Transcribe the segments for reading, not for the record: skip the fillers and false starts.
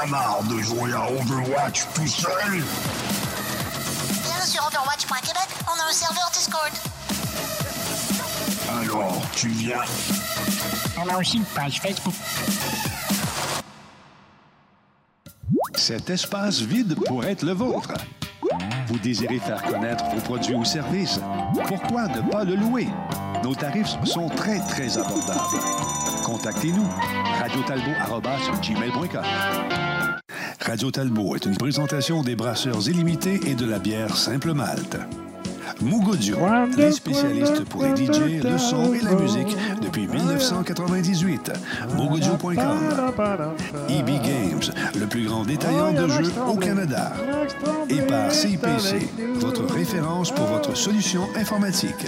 as marre de jouer à Overwatch tout seul? Viens sur Overwatch.Québec, on a un serveur Discord. Alors, tu viens? On a aussi une page Facebook. Cet espace vide pourrait être le vôtre. Vous désirez faire connaître vos produits ou services? Pourquoi ne pas le louer? Nos tarifs sont très, très abordables. Contactez-nous. radiotalbot@gmail.com. Radio Talbot est une présentation des brasseurs illimités et de la bière Simple Malte. Mougoudio, les spécialistes pour les DJ, le son et la musique depuis 1998. Mougoudio.com. EB Games, le plus grand détaillant de jeux au Canada. Et par CIPC, votre référence pour votre solution informatique.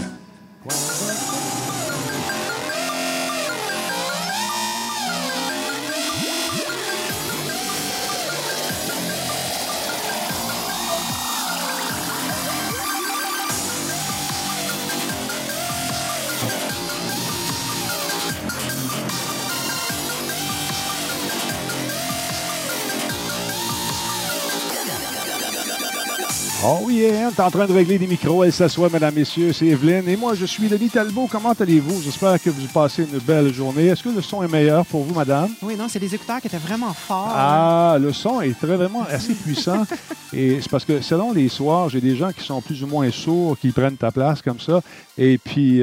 Oh oui, hein, t'es en train de régler des micros. Elle s'assoit, mesdames, messieurs, c'est Evelyne. Et moi, je suis Denis Talbot. Comment allez-vous? J'espère que vous passez une belle journée. Est-ce que le son est meilleur pour vous, madame? Oui, non, c'est des écouteurs qui étaient vraiment forts. Ah, le son est vraiment assez puissant. Et c'est parce que selon les soirs, j'ai des gens qui sont plus ou moins sourds, qui prennent ta place comme ça. Et puis,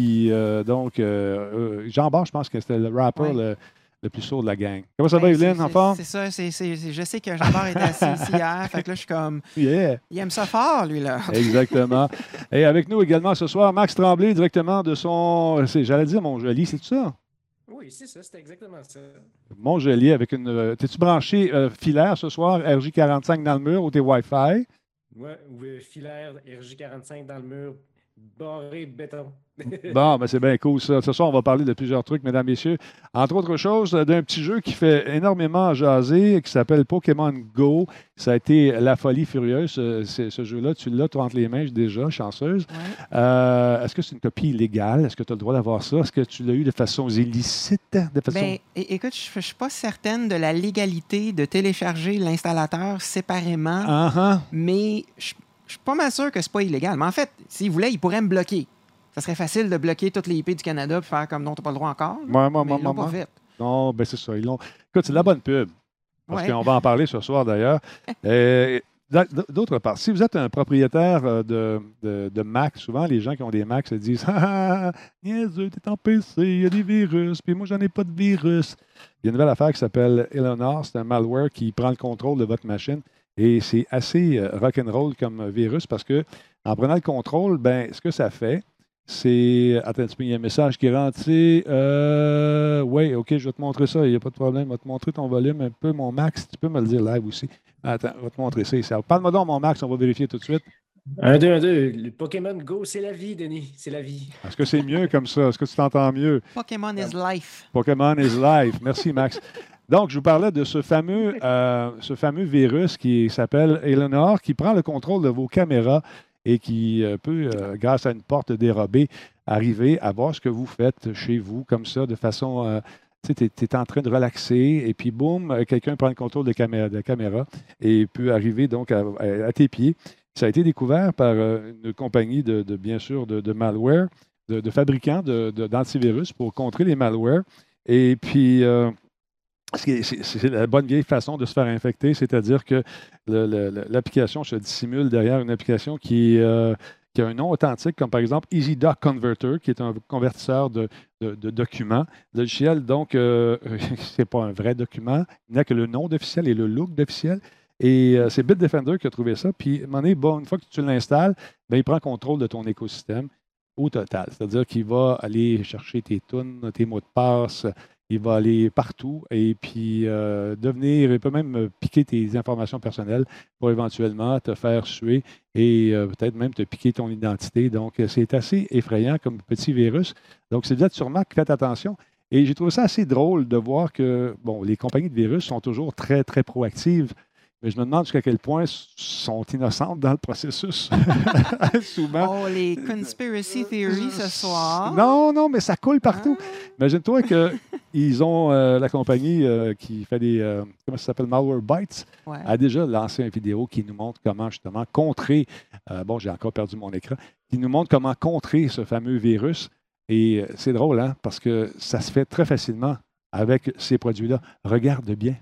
Jean Bart, je pense que c'était le rapper, le plus sourd de la gang. Comment ça va, Evelyne, en forme? C'est ça. Je sais que Jean-Bart était assis ici hier. Fait que là, je suis comme... Yeah. Il aime ça fort, lui, là. Exactement. Et avec nous également ce soir, Max Tremblay, directement de son... J'allais dire Montjoli, c'est ça? Oui, c'est ça. C'était exactement ça. Montjoli avec une... T'es-tu branché filaire ce soir, RJ45 dans le mur ou t'es Wi-Fi? Oui, filaire RJ45 dans le mur, barré de béton. Bon, ben c'est bien cool ça. Ce soir, on va parler de plusieurs trucs, mesdames, messieurs. Entre autres choses, d'un petit jeu qui fait énormément jaser, qui s'appelle Pokémon Go. Ça a été la folie furieuse. Ce jeu-là, tu l'as, toi, entre les mains déjà, chanceuse. Ouais. Est-ce que c'est une copie illégale? Est-ce que tu as le droit d'avoir ça? Est-ce que tu l'as eu de façon illicite? Ben, écoute, je ne suis pas certaine de la légalité de télécharger l'installateur séparément, mais je suis pas mal sûr que c'est pas illégal. Mais en fait, s'il voulait, il pourrait me bloquer. Ça serait facile de bloquer toutes les IP du Canada et faire comme non, tu n'as pas le droit encore. Mais ils l'ont pas fait. Non, ben c'est ça. Ils l'ont... Écoute, c'est de la bonne pub. Parce Ouais. qu'on va en parler ce soir d'ailleurs. D'autre part, si vous êtes un propriétaire de Mac, souvent les gens qui ont des Macs se disent ah, niaiseux, t'es en PC, il y a des virus, puis moi j'en ai pas de virus. Il y a une nouvelle affaire qui s'appelle Eleanor, c'est un malware qui prend le contrôle de votre machine. Et c'est assez rock'n'roll comme virus parce que en prenant le contrôle, ben ce que ça fait, c'est. Attends un petit peu, il y a un message qui est rentré. Oui, OK, je vais te montrer ça. Il n'y a pas de problème. Je vais te montrer ton volume un peu, mon max. Tu peux me le dire live aussi. Attends, je vais te montrer ça ici. Parle-moi donc, mon max, on va vérifier tout de suite. 1, 2, 1, 2. Le Pokémon Go, c'est la vie, Denis. C'est la vie. Est-ce que c'est mieux comme ça? Est-ce que tu t'entends mieux? Pokémon is life. Pokémon is life. Merci, Max. Donc, je vous parlais de ce fameux virus qui s'appelle Eleanor, qui prend le contrôle de vos caméras et qui peut, grâce à une porte dérobée, arriver à voir ce que vous faites chez vous, comme ça, de façon... tu es en train de relaxer et puis, boum, quelqu'un prend le contrôle de la caméra et peut arriver donc à tes pieds. Ça a été découvert par une compagnie bien sûr, de malware, de fabricants d'antivirus pour contrer les malwares. Et puis... c'est la bonne vieille façon de se faire infecter, c'est-à-dire que l'application se dissimule derrière une application qui a un nom authentique, comme par exemple EasyDoc Converter, qui est un convertisseur de documents. Le logiciel, donc, c'est pas un vrai document, il n'a que le nom d'officiel et le look d'officiel. Et c'est Bitdefender qui a trouvé ça. Puis, à un moment donné, une fois que tu l'installes, ben, il prend contrôle de ton écosystème au total. C'est-à-dire qu'il va aller chercher tes tunes, tes mots de passe. Il va aller partout et puis il peut même piquer tes informations personnelles pour éventuellement te faire suer et peut-être même te piquer ton identité. Donc, c'est assez effrayant comme petit virus. Donc, c'est peut-être sur Mac, faites attention. Et j'ai trouvé ça assez drôle de voir que, bon, les compagnies de virus sont toujours très, très proactives. Mais je me demande jusqu'à quel point sont innocentes dans le processus. Souvent. Oh, les conspiracy theories ce soir. Non, mais ça coule partout. Imagine-toi que ils ont la compagnie qui fait des... comment ça s'appelle? Malwarebytes a déjà lancé une vidéo qui nous montre comment justement contrer... bon, j'ai encore perdu mon écran. Qui nous montre comment contrer ce fameux virus. Et c'est drôle, hein? Parce que ça se fait très facilement avec ces produits-là. Regarde bien.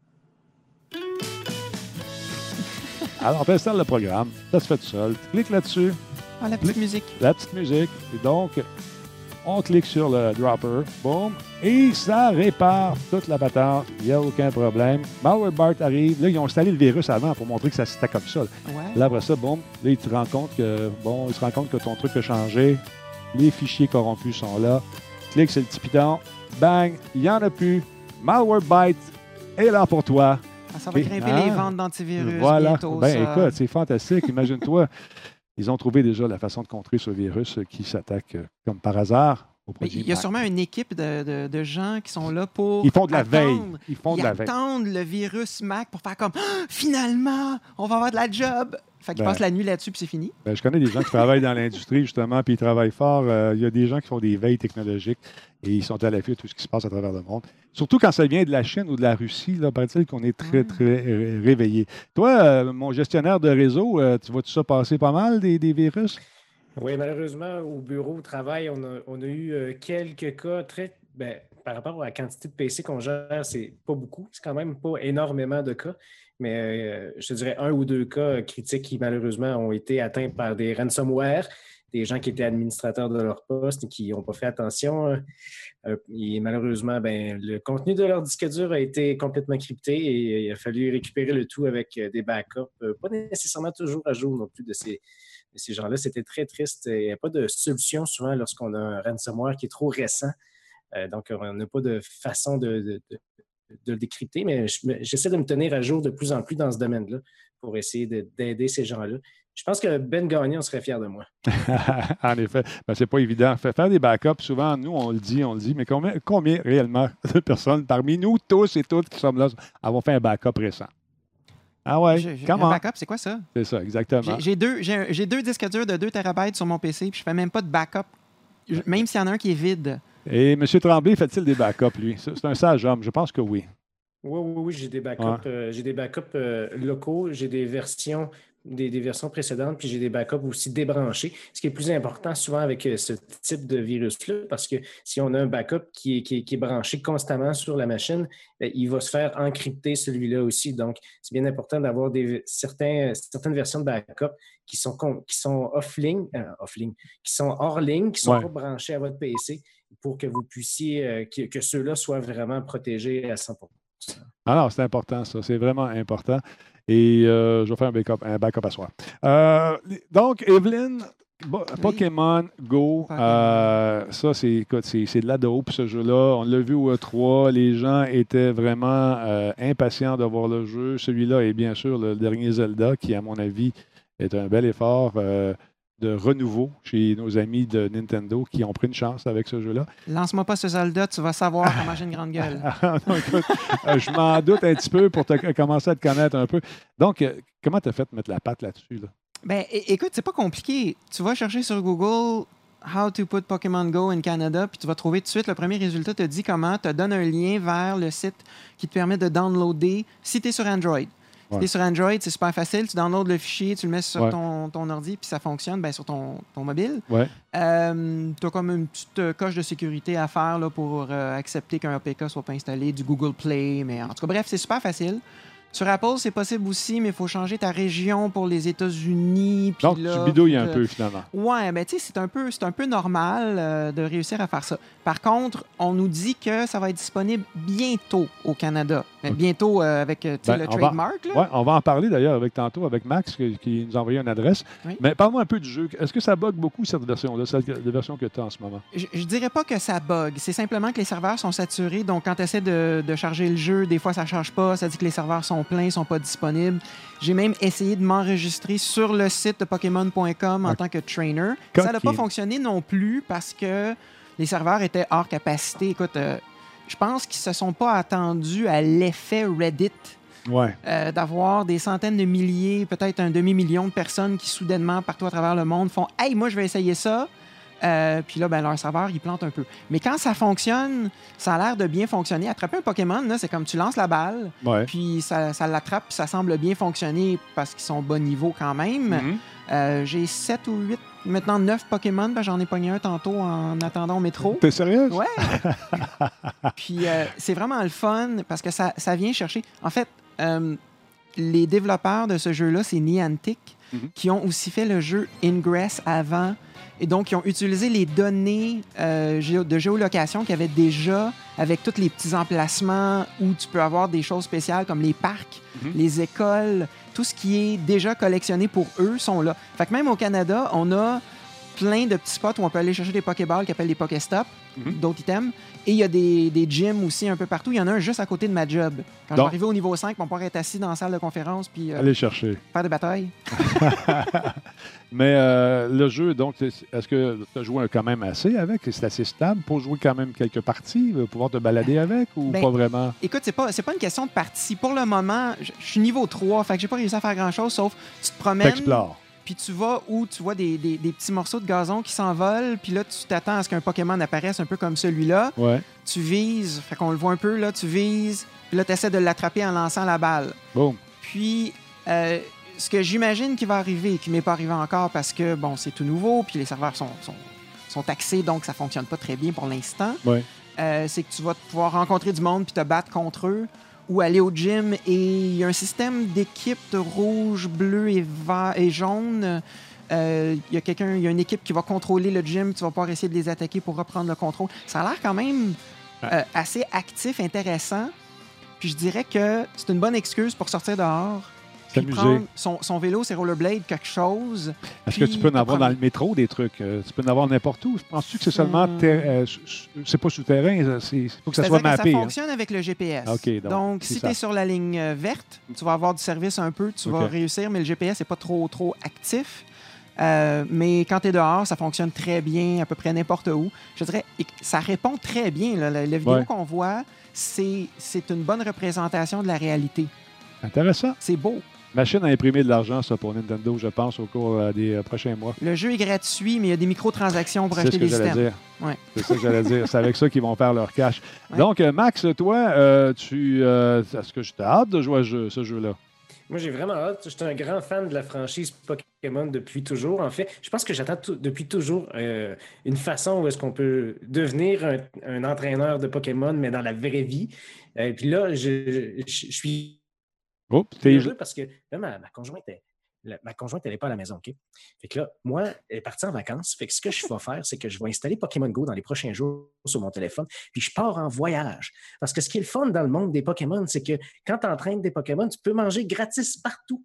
Alors, on installe le programme. Ça se fait tout seul. Tu cliques là-dessus. Ah, la petite musique. La petite musique. Et donc, on clique sur le dropper. Boum. Et ça répare toute la patente. Il n'y a aucun problème. Malwarebytes arrive. Là, ils ont installé le virus avant pour montrer que ça c'était comme ça. Là, après ça, boum. Là, ils se rendent compte que ton truc a changé. Les fichiers corrompus sont là. Clique sur le petit piton. Bang. Il n'y en a plus. Malwarebytes est là pour toi. Ça va grimper les ventes d'antivirus bientôt. Écoute, c'est fantastique. Imagine-toi, ils ont trouvé déjà la façon de contrer ce virus qui s'attaque comme par hasard aux produits. Il y a sûrement une équipe de gens qui sont là pour Ils font de la veille. Ils attendent le virus Mac pour faire comme finalement, on va avoir de la job. Fait qu'ils passent la nuit là-dessus puis c'est fini. Je connais des gens qui travaillent dans l'industrie justement puis ils travaillent fort. Il y a des gens qui font des veilles technologiques et ils sont à l'affût de tout ce qui se passe à travers le monde. Surtout quand ça vient de la Chine ou de la Russie, là, paraît-il qu'on est très, très réveillés. Toi, mon gestionnaire de réseau, tu vois-tu ça passer pas mal, des virus? Oui, malheureusement, au bureau, au travail, on a eu quelques cas par rapport à la quantité de PC qu'on gère, c'est pas beaucoup. C'est quand même pas énormément de cas. Mais je te dirais 1 ou 2 cas critiques qui, malheureusement, ont été atteints par des ransomware, des gens qui étaient administrateurs de leur poste et qui n'ont pas fait attention. Et malheureusement, le contenu de leur disque dur a été complètement crypté et il a fallu récupérer le tout avec des backups, pas nécessairement toujours à jour non plus de ces gens-là. C'était très triste. Il n'y a pas de solution souvent lorsqu'on a un ransomware qui est trop récent. Donc, on n'a pas de façon de le décrypter, mais j'essaie de me tenir à jour de plus en plus dans ce domaine-là pour essayer d'aider ces gens-là. Je pense que Ben Gagnon serait fier de moi. En effet. C'est pas évident. Faire des backups, souvent, nous, on le dit, mais combien réellement de personnes parmi nous, tous et toutes qui sommes là, avons fait un backup récent? Ah ouais, comment? Un backup, c'est quoi ça? C'est ça, exactement. J'ai deux disques durs de 2 TB sur mon PC, puis je fais même pas de backup, même s'il y en a un qui est vide. Et M. Tremblay, fait-il des backups, lui? C'est un sage homme, je pense que oui. Oui, j'ai des backups. J'ai des backups locaux, j'ai des versions précédentes, puis j'ai des backups aussi débranchés. Ce qui est plus important souvent avec ce type de virus-là, parce que si on a un backup qui est branché constamment sur la machine, il va se faire encrypter celui-là aussi. Donc, c'est bien important d'avoir certaines versions de backup qui sont offline, qui sont hors ligne, qui sont pas branchés à votre PC pour que vous puissiez, que ceux-là soient vraiment protégés à 100%. Alors, c'est important, ça. C'est vraiment important. Et je vais faire un backup à soir. Donc, Evelyne, Pokémon Go, ça, c'est de la dope, ce jeu-là. On l'a vu au E3. Les gens étaient vraiment impatients de voir le jeu. Celui-là est bien sûr le dernier Zelda, qui, à mon avis, est un bel effort de renouveau chez nos amis de Nintendo qui ont pris une chance avec ce jeu-là. Lance-moi pas ce Zelda, tu vas savoir comment j'ai une grande gueule. Non, écoute, je m'en doute un petit peu pour commencer à te connaître un peu. Donc, comment tu as fait de mettre la patte là-dessus? Là? Écoute, c'est pas compliqué. Tu vas chercher sur Google « How to put Pokémon Go in Canada » puis tu vas trouver tout de suite, le premier résultat te dit comment, te donne un lien vers le site qui te permet de downloader si tu es sur Android. Si tu es sur Android, c'est super facile. Tu downloads le fichier, tu le mets sur ton ordi, puis ça fonctionne sur ton mobile. Tu as comme une petite coche de sécurité à faire là, pour accepter qu'un APK ne soit pas installé, du Google Play. Mais en tout cas, bref, c'est super facile. Sur Apple, c'est possible aussi, mais il faut changer ta région pour les États-Unis. Donc, là, tu bidouilles un peu, finalement. Ouais, mais tu sais, c'est un peu normal de réussir à faire ça. Par contre, on nous dit que ça va être disponible bientôt au Canada. Mais bientôt avec le trademark. Oui, on va en parler d'ailleurs avec Max qui nous a envoyé une adresse. Oui. Mais parle-moi un peu du jeu. Est-ce que ça bug beaucoup, cette version-là, la version que tu as en ce moment? Je dirais pas que ça bug. C'est simplement que les serveurs sont saturés. Donc, quand tu essaies de charger le jeu, des fois, ça ne charge pas. Ça dit que les serveurs sont pleins, ne sont pas disponibles. J'ai même essayé de m'enregistrer sur le site de Pokémon.com en tant que trainer. Ça n'a pas fonctionné non plus parce que les serveurs étaient hors capacité. Écoute, je pense qu'ils ne se sont pas attendus à l'effet Reddit d'avoir des centaines de milliers, peut-être un demi-million de personnes qui soudainement, partout à travers le monde, font « Hey, moi, je vais essayer ça ». Puis là, ben, leur serveur, il plante un peu. Mais quand ça fonctionne, ça a l'air de bien fonctionner. Attraper un Pokémon, là, c'est comme tu lances la balle, puis ça l'attrape, puis ça semble bien fonctionner parce qu'ils sont bas niveau quand même. J'ai 7 ou 8, maintenant 9 Pokémon. Ben, j'en ai pogné un tantôt en attendant au métro. T'es sérieux? Ouais. Puis c'est vraiment le fun parce que ça vient chercher... En fait, les développeurs de ce jeu-là, c'est Niantic, qui ont aussi fait le jeu Ingress avant. Et donc, ils ont utilisé les données de géolocation qu'il y avait déjà avec tous les petits emplacements où tu peux avoir des choses spéciales comme les parcs, les écoles, tout ce qui est déjà collectionné pour eux sont là. Fait que même au Canada, on a plein de petits spots où on peut aller chercher des Pokéballs qui appellent des Pokéstops, d'autres items. Et il y a des gyms aussi un peu partout. Il y en a un juste à côté de ma job. Quand je vais arriver au niveau 5, on pourrait être assis dans la salle de conférence puis aller chercher. Faire des batailles. Mais le jeu, donc, est-ce que tu as joué quand même assez avec? C'est assez stable pour jouer quand même quelques parties, pouvoir te balader avec ou pas vraiment? Écoute, c'est pas une question de partie. Pour le moment, je suis niveau 3, fait que j'ai pas réussi à faire grand-chose, sauf tu te promènes. T'explores. Puis tu vas où tu vois des petits morceaux de gazon qui s'envolent, puis là, tu t'attends à ce qu'un Pokémon apparaisse un peu comme celui-là. Ouais. Tu vises, fait qu'on le voit un peu, là, tu vises, puis là, tu essaies de l'attraper en lançant la balle. Boum. Puis, ce que j'imagine qui va arriver, et qui m'est pas arrivé encore parce que, bon, c'est tout nouveau, puis les serveurs sont taxés, donc ça fonctionne pas très bien pour l'instant, c'est que tu vas pouvoir rencontrer du monde puis te battre contre eux, ou aller au gym, et il y a un système d'équipe de rouge, bleu et jaune. Il y a une équipe qui va contrôler le gym, tu vas pouvoir essayer de les attaquer pour reprendre le contrôle. Ça a l'air quand même assez actif, intéressant. Puis je dirais que c'est une bonne excuse pour sortir dehors. Puis prendre son vélo, ses rollerblades, quelque chose. Est-ce que tu peux en avoir dans le métro des trucs? Tu peux en avoir n'importe où? Penses-tu que c'est seulement... c'est pas souterrain, il faut que ça soit mappé. Ça fonctionne avec le GPS. Okay, donc si tu es sur la ligne verte, tu vas avoir du service un peu, tu vas réussir, mais le GPS n'est pas trop actif. Mais quand tu es dehors, ça fonctionne très bien, à peu près n'importe où. Je dirais, ça répond très bien. Là. La vidéo qu'on voit, c'est une bonne représentation de la réalité. Intéressant. C'est beau. Machine à imprimer de l'argent, ça, pour Nintendo, je pense, au cours des prochains mois. Le jeu est gratuit, mais il y a des microtransactions pour acheter des systèmes. C'est ça que j'allais dire. C'est avec ça qu'ils vont faire leur cash. Ouais. Donc, Max, toi, est-ce que tu as hâte de jouer à ce jeu-là? Moi, j'ai vraiment hâte. Je suis un grand fan de la franchise Pokémon depuis toujours. En fait, je pense que j'attends depuis toujours une façon où est-ce qu'on peut devenir un entraîneur de Pokémon, mais dans la vraie vie. Et puis là, je suis heureux parce que là, ma conjointe, elle n'est pas à la maison, OK? Fait que là, moi, elle est partie en vacances. Fait que ce que je vais faire, c'est que je vais installer Pokémon Go dans les prochains jours sur mon téléphone, puis je pars en voyage. Parce que ce qui est le fun dans le monde des Pokémon, c'est que quand tu entraînes des Pokémon, tu peux manger gratis partout.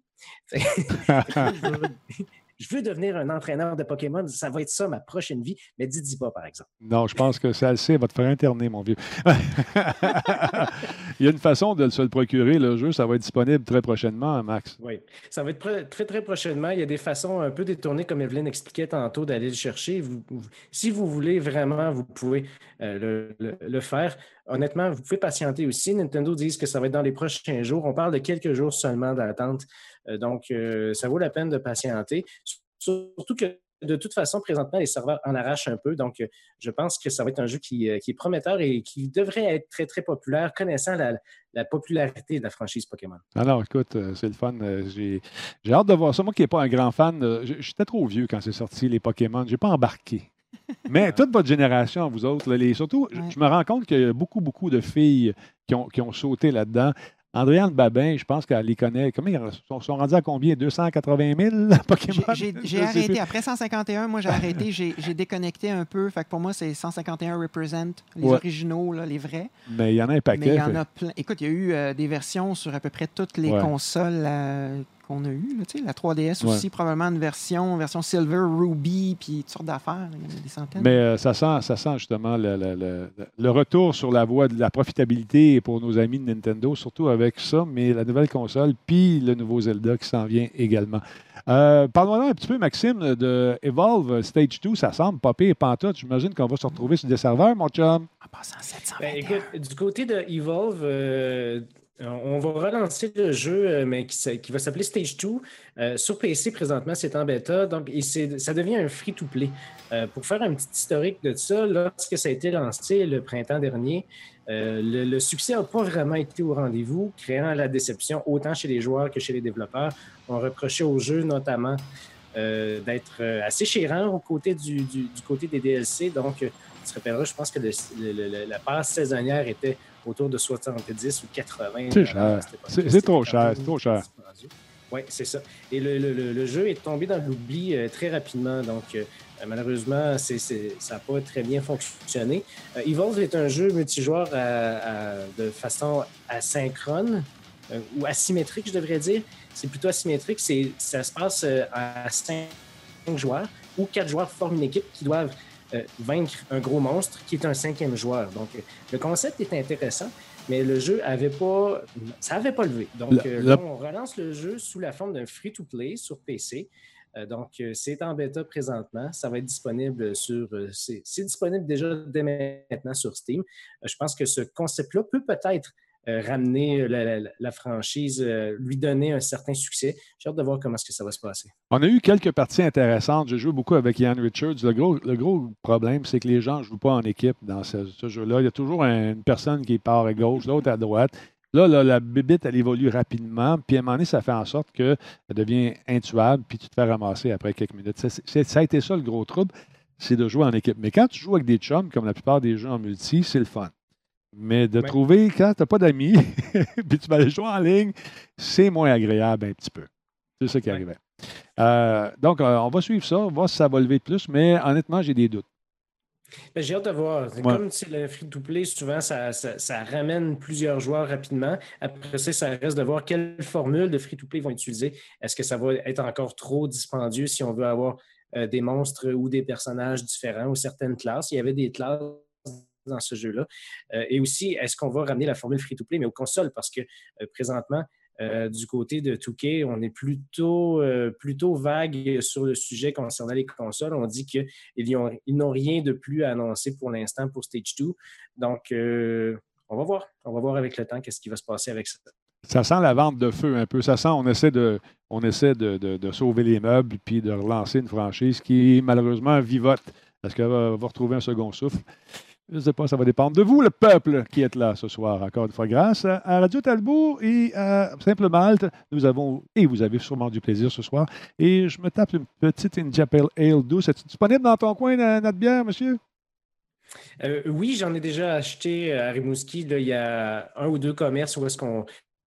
Je veux devenir un entraîneur de Pokémon. Ça va être ça, ma prochaine vie. Mais dis pas, par exemple. Non, je pense que celle-ci va te faire interner, mon vieux. Il y a une façon de se le procurer, le jeu. Ça va être disponible très prochainement, Max. Oui, ça va être très, très prochainement. Il y a des façons un peu détournées, comme Evelyne expliquait tantôt, d'aller le chercher. Si vous voulez vraiment, vous pouvez le faire. Honnêtement, vous pouvez patienter aussi. Nintendo dit que ça va être dans les prochains jours. On parle de quelques jours seulement d'attente. Donc, ça vaut la peine de patienter. Surtout que, de toute façon, présentement, les serveurs en arrachent un peu. Donc, je pense que ça va être un jeu qui est prometteur et qui devrait être très, très populaire, connaissant la popularité de la franchise Pokémon. Alors, écoute, c'est le fun. J'ai hâte de voir ça. Moi qui n'ai pas un grand fan, j'étais trop vieux quand c'est sorti, les Pokémon. Je n'ai pas embarqué. Mais toute votre génération, vous autres, surtout, je me rends compte qu'il y a beaucoup, beaucoup de filles qui ont sauté là-dedans. Andréane Babin, je pense qu'elle les connaît. Comment ils sont rendus à combien? 280 000 Pokémon? J'ai arrêté. Après 151, moi, j'ai arrêté. J'ai déconnecté un peu. Fait que pour moi, c'est 151 Represent, les originaux, là, les vrais. Mais il y en a un paquet. Mais il y en a plein. Écoute, il y a eu des versions sur à peu près toutes les consoles qu'on a eues. La 3DS aussi, probablement une version Silver, Ruby, puis toutes sortes d'affaires. Il y en a des centaines. Mais ça sent justement le retour sur la voie de la profitabilité pour nos amis de Nintendo, surtout avec ça, mais la nouvelle console, puis le nouveau Zelda qui s'en vient également. Parlons-en un petit peu, Maxime, de Evolve Stage 2. Ça semble pas pire pantoute. J'imagine qu'on va se retrouver sur des serveurs, mon chum. En passant 700. Écoute, du côté de Evolve, On va relancer le jeu, mais qui va s'appeler Stage 2. Sur PC, présentement, c'est en bêta. Donc, ça devient un free-to-play. Pour faire un petit historique de ça, lorsque ça a été lancé le printemps dernier, le succès n'a pas vraiment été au rendez-vous, créant la déception autant chez les joueurs que chez les développeurs. On reprochait au jeu notamment d'être assez chérant du côté des DLC. Donc, tu te rappelleras, je pense que la passe saisonnière était autour de 70 ou 80. C'est cher. C'est trop cher. C'est trop cher. Oui, c'est ça. Et le jeu est tombé dans l'oubli très rapidement. Donc, malheureusement, ça n'a pas très bien fonctionné. Evolve est un jeu multijoueur de façon asynchrone ou asymétrique, je devrais dire. C'est plutôt asymétrique. Ça se passe à 5 joueurs ou 4 joueurs forment une équipe qui doivent vaincre un gros monstre qui est un 5e joueur. Donc, le concept est intéressant, mais le jeu n'avait pas levé. Donc, là, on relance le jeu sous la forme d'un free-to-play sur PC. Donc, c'est en bêta présentement. Ça va être disponible c'est disponible déjà dès maintenant sur Steam. Je pense que ce concept-là peut peut-être ramener la franchise, lui donner un certain succès. J'ai hâte de voir comment est-ce que ça va se passer. On a eu quelques parties intéressantes. J'ai joué beaucoup avec Ian Richards. Le gros problème, c'est que les gens ne jouent pas en équipe dans ce jeu-là. Il y a toujours une personne qui part à gauche, l'autre à droite. Là, la bébite, elle évolue rapidement. Puis à un moment donné, ça fait en sorte qu'elle devient intuable, puis tu te fais ramasser après quelques minutes. Ça a été ça le gros trouble, c'est de jouer en équipe. Mais quand tu joues avec des chums, comme la plupart des jeux en multi, c'est le fun. Mais de trouver, quand tu n'as pas d'amis, puis tu vas aller jouer en ligne, c'est moins agréable un petit peu. C'est ça qui arrivait. Donc, on va suivre ça, on va voir si ça va lever de plus, mais honnêtement, j'ai des doutes. J'ai hâte de voir. Comme c'est le free-to-play, souvent, ça ramène plusieurs joueurs rapidement. Après ça reste de voir quelle formule de free-to-play ils vont utiliser. Est-ce que ça va être encore trop dispendieux si on veut avoir des monstres ou des personnages différents ou certaines classes? Il y avait des classes dans ce jeu-là. Et aussi, est-ce qu'on va ramener la formule free-to-play, mais aux consoles? Parce que présentement, du côté de 2K, on est plutôt vague sur le sujet concernant les consoles. On dit qu'ils n'ont rien de plus à annoncer pour l'instant pour Stage 2. Donc, on va voir. On va voir avec le temps qu'est-ce qui va se passer avec ça. Ça sent la vente de feu un peu. Ça sent on essaie de sauver les meubles puis de relancer une franchise qui, malheureusement, vivote. Est-ce qu'elle va retrouver un second souffle? Je ne sais pas, ça va dépendre de vous, le peuple qui est là ce soir. Encore une fois, grâce à Radio Talbot et à Simple Malte, vous avez sûrement du plaisir ce soir. Et je me tape une petite India Pale Ale douce. Est-ce disponible dans ton coin, notre bière, monsieur? Oui, j'en ai déjà acheté à Rimouski. Là, il y a 1 ou 2 commerces où est-ce qu'on...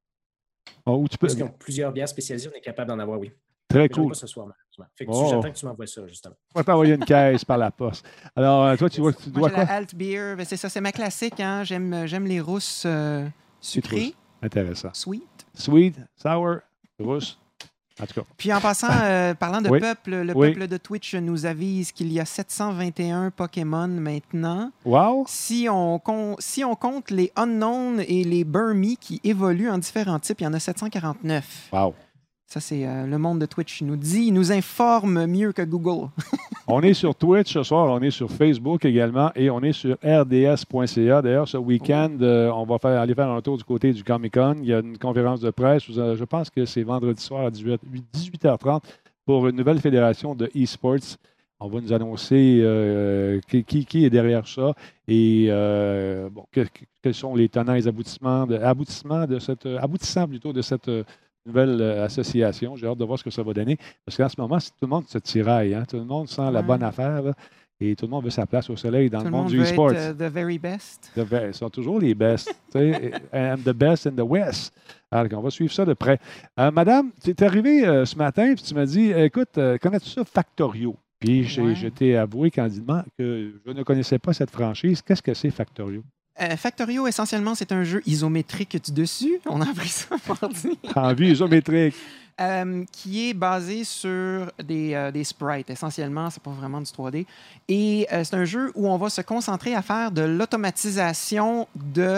Où ils ont plusieurs bières spécialisées, on est capable d'en avoir, oui. Très cool. Pas ce soir, fait que j'attends que tu m'envoies ça, justement. On va t'envoyer une caisse par la poste. Alors, toi, tu dois quoi? La Alt Beer, c'est ça, c'est ma classique. Hein? J'aime les rousses sucrées. Intéressant. Sweet, sour, rousse. En tout cas. Puis en passant, parlant de peuple, peuple de Twitch nous avise qu'il y a 721 Pokémon maintenant. Wow! Si on compte les Unknown et les Burmy qui évoluent en différents types, il y en a 749. Wow! Ça, c'est le monde de Twitch. Il nous informe mieux que Google. On est sur Twitch ce soir, on est sur Facebook également et on est sur rds.ca. D'ailleurs, ce week-end, on va aller faire un tour du côté du Comic-Con. Il y a une conférence de presse. Je pense que c'est vendredi soir à 18h30 pour une nouvelle fédération de e-sports. On va nous annoncer qui est derrière ça et quels sont les tenants et les aboutissants de cette nouvelle association. J'ai hâte de voir ce que ça va donner. Parce qu'en ce moment, tout le monde se tiraille. Hein? Tout le monde sent la bonne affaire. Là, et tout le monde veut sa place au soleil dans le monde du e-sport. The very best. Ils sont toujours les best. I'm the best in the West. Alors, on va suivre ça de près. Madame, tu es arrivée ce matin et tu m'as dit, écoute, connais-tu ça, Factorio? Puis je t'ai avoué candidement que je ne connaissais pas cette franchise. Qu'est-ce que c'est Factorio? Factorio, essentiellement, c'est un jeu isométrique du dessus. On a appris ça mardi. En vue isométrique. Qui est basé sur des sprites. Essentiellement, c'est pas vraiment du 3D. Et c'est un jeu où on va se concentrer à faire de l'automatisation de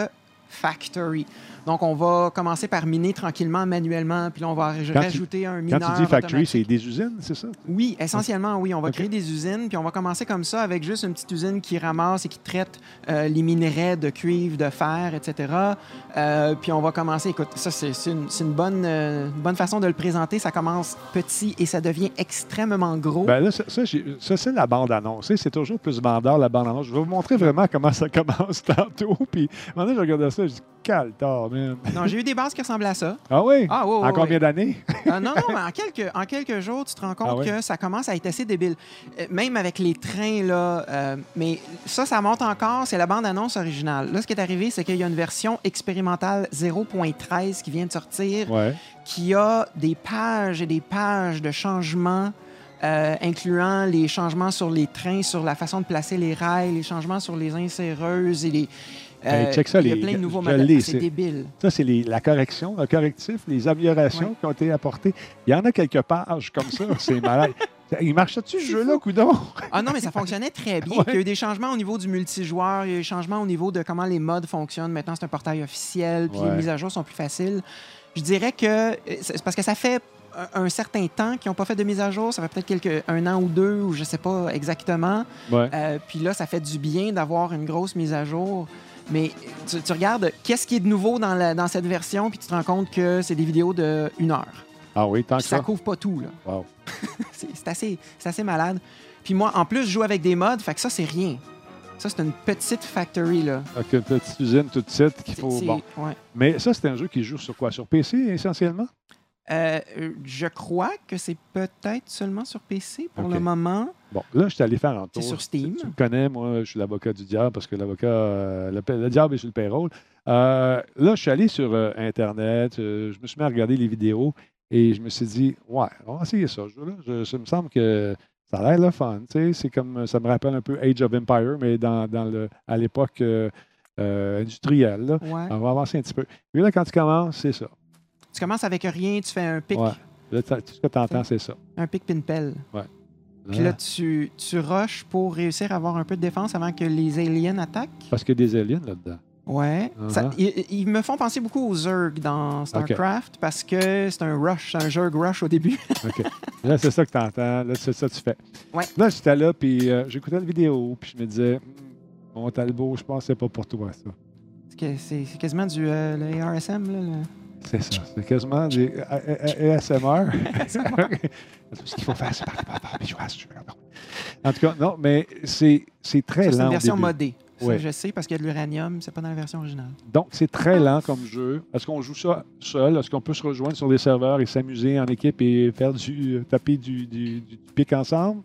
Factory. Donc, on va commencer par miner tranquillement, manuellement, puis là, on va rajouter un mineur. Quand tu dis factory, automatique. c'est des usines, c'est ça? Oui, essentiellement, oui. On va créer des usines, puis on va commencer comme ça avec juste une petite usine qui ramasse et qui traite les minerais de cuivre, de fer, etc. Puis on va commencer, écoute, ça, c'est une bonne façon de le présenter. Ça commence petit et ça devient extrêmement gros. Ben là, ça c'est la bande-annonce. C'est toujours plus vendeur, la bande-annonce. Je vais vous montrer vraiment comment ça commence tantôt. Puis, un moment donné, je regardais ça, je dis, caltard, man. Non, j'ai eu des bases qui ressemblent à ça. Ah oui? Ah, oui, en combien d'années? Non, mais en quelques jours, tu te rends compte que ça commence à être assez débile. Même avec les trains, là. Mais ça monte encore. C'est la bande-annonce originale. Là, ce qui est arrivé, c'est qu'il y a une version expérimentale 0.13 qui vient de sortir, qui a des pages et des pages de changements, incluant les changements sur les trains, sur la façon de placer les rails, les changements sur les inséreuses et les... check ça, il y a plein de nouveaux modèles. C'est débile. Ça, c'est la correction, le correctif, les améliorations qui ont été apportées. Il y en a quelques pages comme ça. C'est malade. Il marchait-tu, ce jeu-là, coudonc? Ah non, mais ça fonctionnait très bien. Il y a eu des changements au niveau du multijoueur. Il y a eu des changements au niveau de comment les mods fonctionnent. Maintenant, c'est un portail officiel. Puis les mises à jour sont plus faciles. Je dirais que... C'est parce que ça fait un certain temps qu'ils n'ont pas fait de mise à jour. Ça fait peut-être un an ou deux, ou je ne sais pas exactement. Puis là, ça fait du bien d'avoir une grosse mise à jour. Mais tu regardes qu'est-ce qui est de nouveau dans cette version, puis tu te rends compte que c'est des vidéos de 1 heure. Ah oui, tant que ça. Ça couvre pas tout, là. Wow. c'est assez malade. Puis moi, en plus, je joue avec des mods, fait que ça, c'est rien. Ça, c'est une petite factory, là. Donc, une petite usine toute petite qu'il faut... Bon. Mais ça, c'est un jeu qui joue sur quoi? Sur PC, essentiellement? Je crois que c'est peut-être seulement sur PC pour le moment. Bon, là, je suis allé faire un tour. C'est sur Steam. Tu me connais, moi, je suis l'avocat du diable parce que l'avocat, le diable est sur le payroll. Là, je suis allé sur Internet, je me suis mis à regarder les vidéos et je me suis dit, ouais, on va essayer ça. Ça me semble que ça a l'air le fun. C'est comme, ça me rappelle un peu Age of Empire, mais à l'époque industrielle. Là. On va avancer un petit peu. Puis là, quand tu commences, c'est ça. Tu commences avec rien, tu fais un pic. Ouais. Là, tout ce que tu entends, c'est ça. Un pic pin-pelle. Ouais. Puis là, tu rushes pour réussir à avoir un peu de défense avant que les aliens attaquent. Parce qu'il y a des aliens là-dedans. Ouais. Ils me font penser beaucoup aux Zerg dans StarCraft parce que c'est un rush, c'est un Zerg rush au début. OK. Là, c'est ça que tu entends. Là, c'est ça que tu fais. Ouais. Là, j'étais là, puis j'écoutais la vidéo, puis je me disais, mon Talbot, je pense que c'est pas pour toi, ça. C'est quasiment du le ARSM, là. C'est ça. C'est quasiment du ASMR. Tout ce qu'il faut faire, c'est en tout cas, non, mais c'est très lent. C'est une version au début. modée. Ça, je sais, parce qu'il y a de l'uranium, c'est pas dans la version originale. Donc, c'est très lent comme jeu. Est-ce qu'on joue ça seul? Est-ce qu'on peut se rejoindre sur des serveurs et s'amuser en équipe et faire taper du pic ensemble?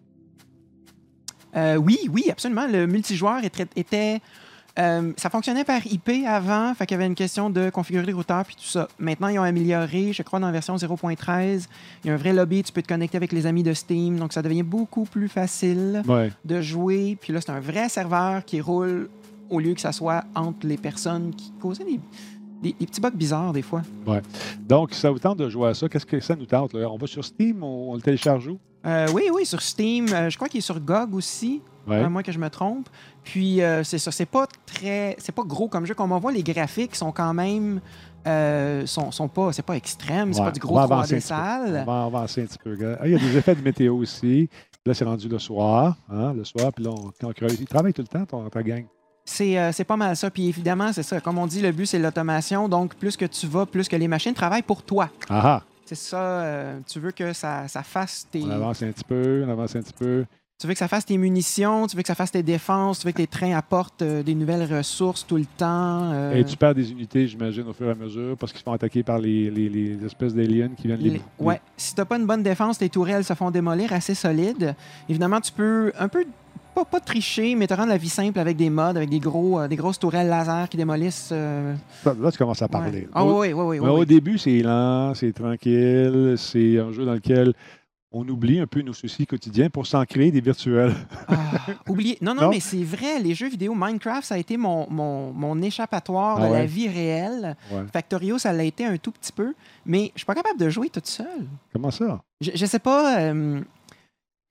Oui, absolument. Le multijoueur était... ça fonctionnait par IP avant, fait qu'il y avait une question de configurer les routeurs puis tout ça. Maintenant, ils ont amélioré, je crois, dans la version 0.13. Il y a un vrai lobby, tu peux te connecter avec les amis de Steam, donc ça devient beaucoup plus facile de jouer. Puis là, c'est un vrai serveur qui roule au lieu que ça soit entre les personnes qui causaient des petits bugs bizarres des fois. Ouais. Donc, ça vous tente de jouer à ça. Qu'est-ce que ça nous tente? Là? On va sur Steam, on le télécharge où? Oui, sur Steam. Je crois qu'il est sur GOG aussi. À moins que je me trompe. Puis, c'est ça. C'est pas gros comme jeu. Comme on voit, les graphiques sont quand même... sont pas... C'est pas extrême. C'est pas du gros 3D sale. On va avancer un petit peu. Il y a des effets de météo aussi. Là, c'est rendu le soir. Le soir, puis là, on creuse. Ils travaillent tout le temps, ta gang. C'est pas mal ça. Puis évidemment, c'est ça. Comme on dit, le but, c'est l'automation. Donc, plus que tu vas, plus que les machines travaillent pour toi. Ah. C'est ça. Tu veux que ça fasse tes... On avance un petit peu. Tu veux que ça fasse tes munitions, tu veux que ça fasse tes défenses, tu veux que les trains apportent des nouvelles ressources tout le temps. Et tu perds des unités, j'imagine, au fur et à mesure, parce qu'ils se font attaquer par les espèces d'aliens qui viennent les... Ouais. Si tu n'as pas une bonne défense, tes tourelles se font démolir assez solides. Évidemment, tu peux un peu... Pas tricher, mais te rendre la vie simple avec des mods, avec des grosses tourelles laser qui démolissent. Là, tu commences à parler. Oui. Au début, c'est lent, c'est tranquille, c'est un jeu dans lequel on oublie un peu nos soucis quotidiens pour s'en créer des virtuels. Oublier. Non, mais c'est vrai, les jeux vidéo, Minecraft, ça a été mon échappatoire de la vie réelle. Factorio, ça l'a été un tout petit peu, mais je suis pas capable de jouer toute seule. Comment ça? Je sais pas...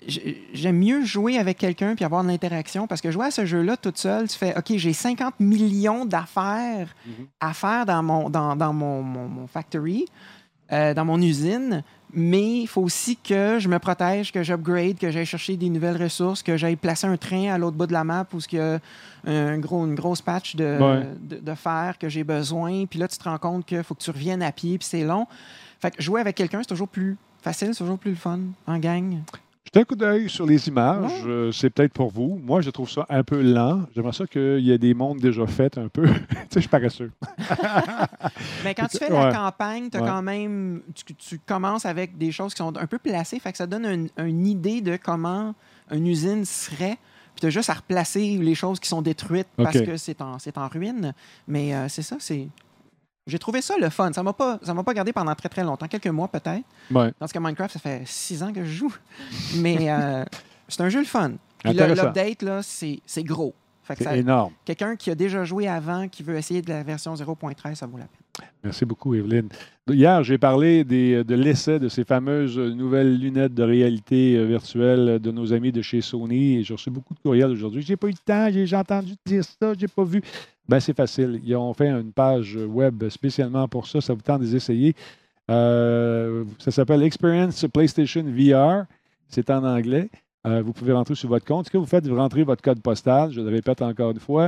j'aime mieux jouer avec quelqu'un puis avoir de l'interaction parce que jouer à ce jeu-là toute seule, tu fais OK, j'ai 50 millions d'affaires à faire dans mon factory, dans mon usine, mais il faut aussi que je me protège, que j'upgrade, que j'aille chercher des nouvelles ressources, que j'aille placer un train à l'autre bout de la map où il y a une grosse patch de fer que j'ai besoin. Puis là, tu te rends compte qu'il faut que tu reviennes à pied puis c'est long. Fait que jouer avec quelqu'un, c'est toujours plus facile, c'est toujours plus le fun en gang. Jetez un coup d'œil sur les images. C'est peut-être pour vous. Moi, je trouve ça un peu lent. J'aimerais ça qu'il y ait des mondes déjà faits un peu. Tu sais, je suis paresseux. Mais quand tu fais la campagne, t'as quand même, tu commences avec des choses qui sont un peu placées. Fait que ça donne une idée de comment une usine serait. Puis tu as juste à replacer les choses qui sont détruites parce que c'est en ruine. Mais c'est ça, j'ai trouvé ça le fun. Ça m'a pas gardé pendant très, très longtemps. Quelques mois, peut-être. Ouais. Parce que Minecraft, ça fait 6 ans que je joue. Mais c'est un jeu le fun. Puis l'update, là, c'est gros. Fait que c'est énorme. Quelqu'un qui a déjà joué avant, qui veut essayer de la version 0.13, ça vaut la peine. Merci beaucoup, Evelyne. Hier, j'ai parlé de l'essai de ces fameuses nouvelles lunettes de réalité virtuelle de nos amis de chez Sony. Et j'ai reçu beaucoup de courriels aujourd'hui. J'ai pas eu le temps, j'ai entendu dire ça, j'ai pas vu. Ben, c'est facile. Ils ont fait une page web spécialement pour ça. Ça vous tente de les essayer. Ça s'appelle Experience PlayStation VR. C'est en anglais. Vous pouvez rentrer sur votre compte. Ce que vous faites, vous rentrez votre code postal. Je le répète encore une fois.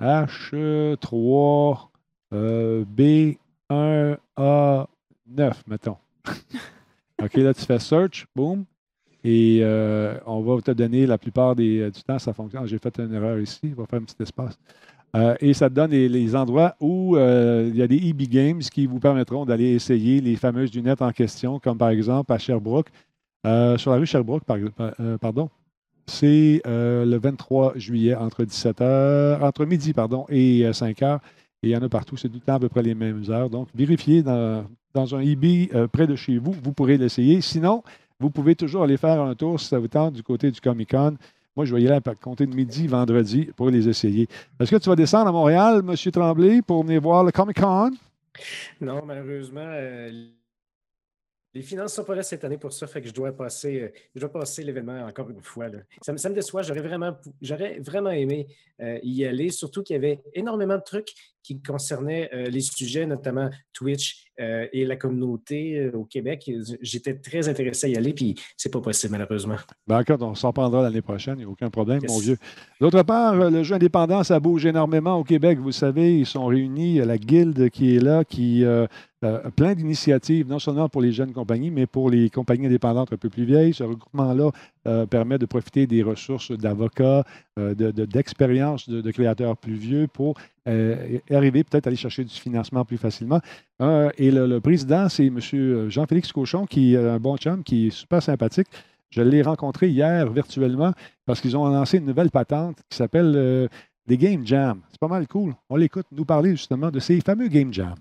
H3B1A9, mettons. OK, là, tu fais search. Boom. Et on va te donner la plupart du temps, ça fonctionne. J'ai fait une erreur ici. On va faire un petit espace. Et ça te donne les endroits où il y a des EB Games qui vous permettront d'aller essayer les fameuses lunettes en question, comme par exemple à Sherbrooke, sur la rue Sherbrooke, pardon. C'est le 23 juillet entre midi et 5 heures. Et il y en a partout. C'est tout le temps à peu près les mêmes heures. Donc, vérifiez dans un EB près de chez vous. Vous pourrez l'essayer. Sinon, vous pouvez toujours aller faire un tour si ça vous tente du côté du Comic-Con. Moi, je vais y aller à compter de midi, vendredi, pour les essayer. Est-ce que tu vas descendre à Montréal, M. Tremblay, pour venir voir le Comic-Con? Non, malheureusement, les finances ne sont pas là cette année pour ça, fait que je dois passer l'événement encore une fois. Là. Ça me déçoit. J'aurais vraiment aimé y aller, surtout qu'il y avait énormément de trucs qui concernaient les sujets, notamment Twitch et la communauté au Québec. J'étais très intéressé à y aller, puis c'est pas possible, malheureusement. D'accord, on s'en prendra l'année prochaine, il n'y a aucun problème, mon vieux. D'autre part, le jeu indépendant, ça bouge énormément au Québec. Vous savez, ils sont réunis, la guilde qui est là, qui plein d'initiatives, non seulement pour les jeunes compagnies, mais pour les compagnies indépendantes un peu plus vieilles. Ce regroupement-là permet de profiter des ressources d'avocats, d'expérience de créateurs plus vieux pour arriver peut-être à aller chercher du financement plus facilement. Et le président, c'est M. Jean-Félix Cochon, qui est un bon chum, qui est super sympathique. Je l'ai rencontré hier virtuellement parce qu'ils ont lancé une nouvelle patente qui s'appelle des Game Jam. C'est pas mal cool. On l'écoute nous parler justement de ces fameux Game Jam.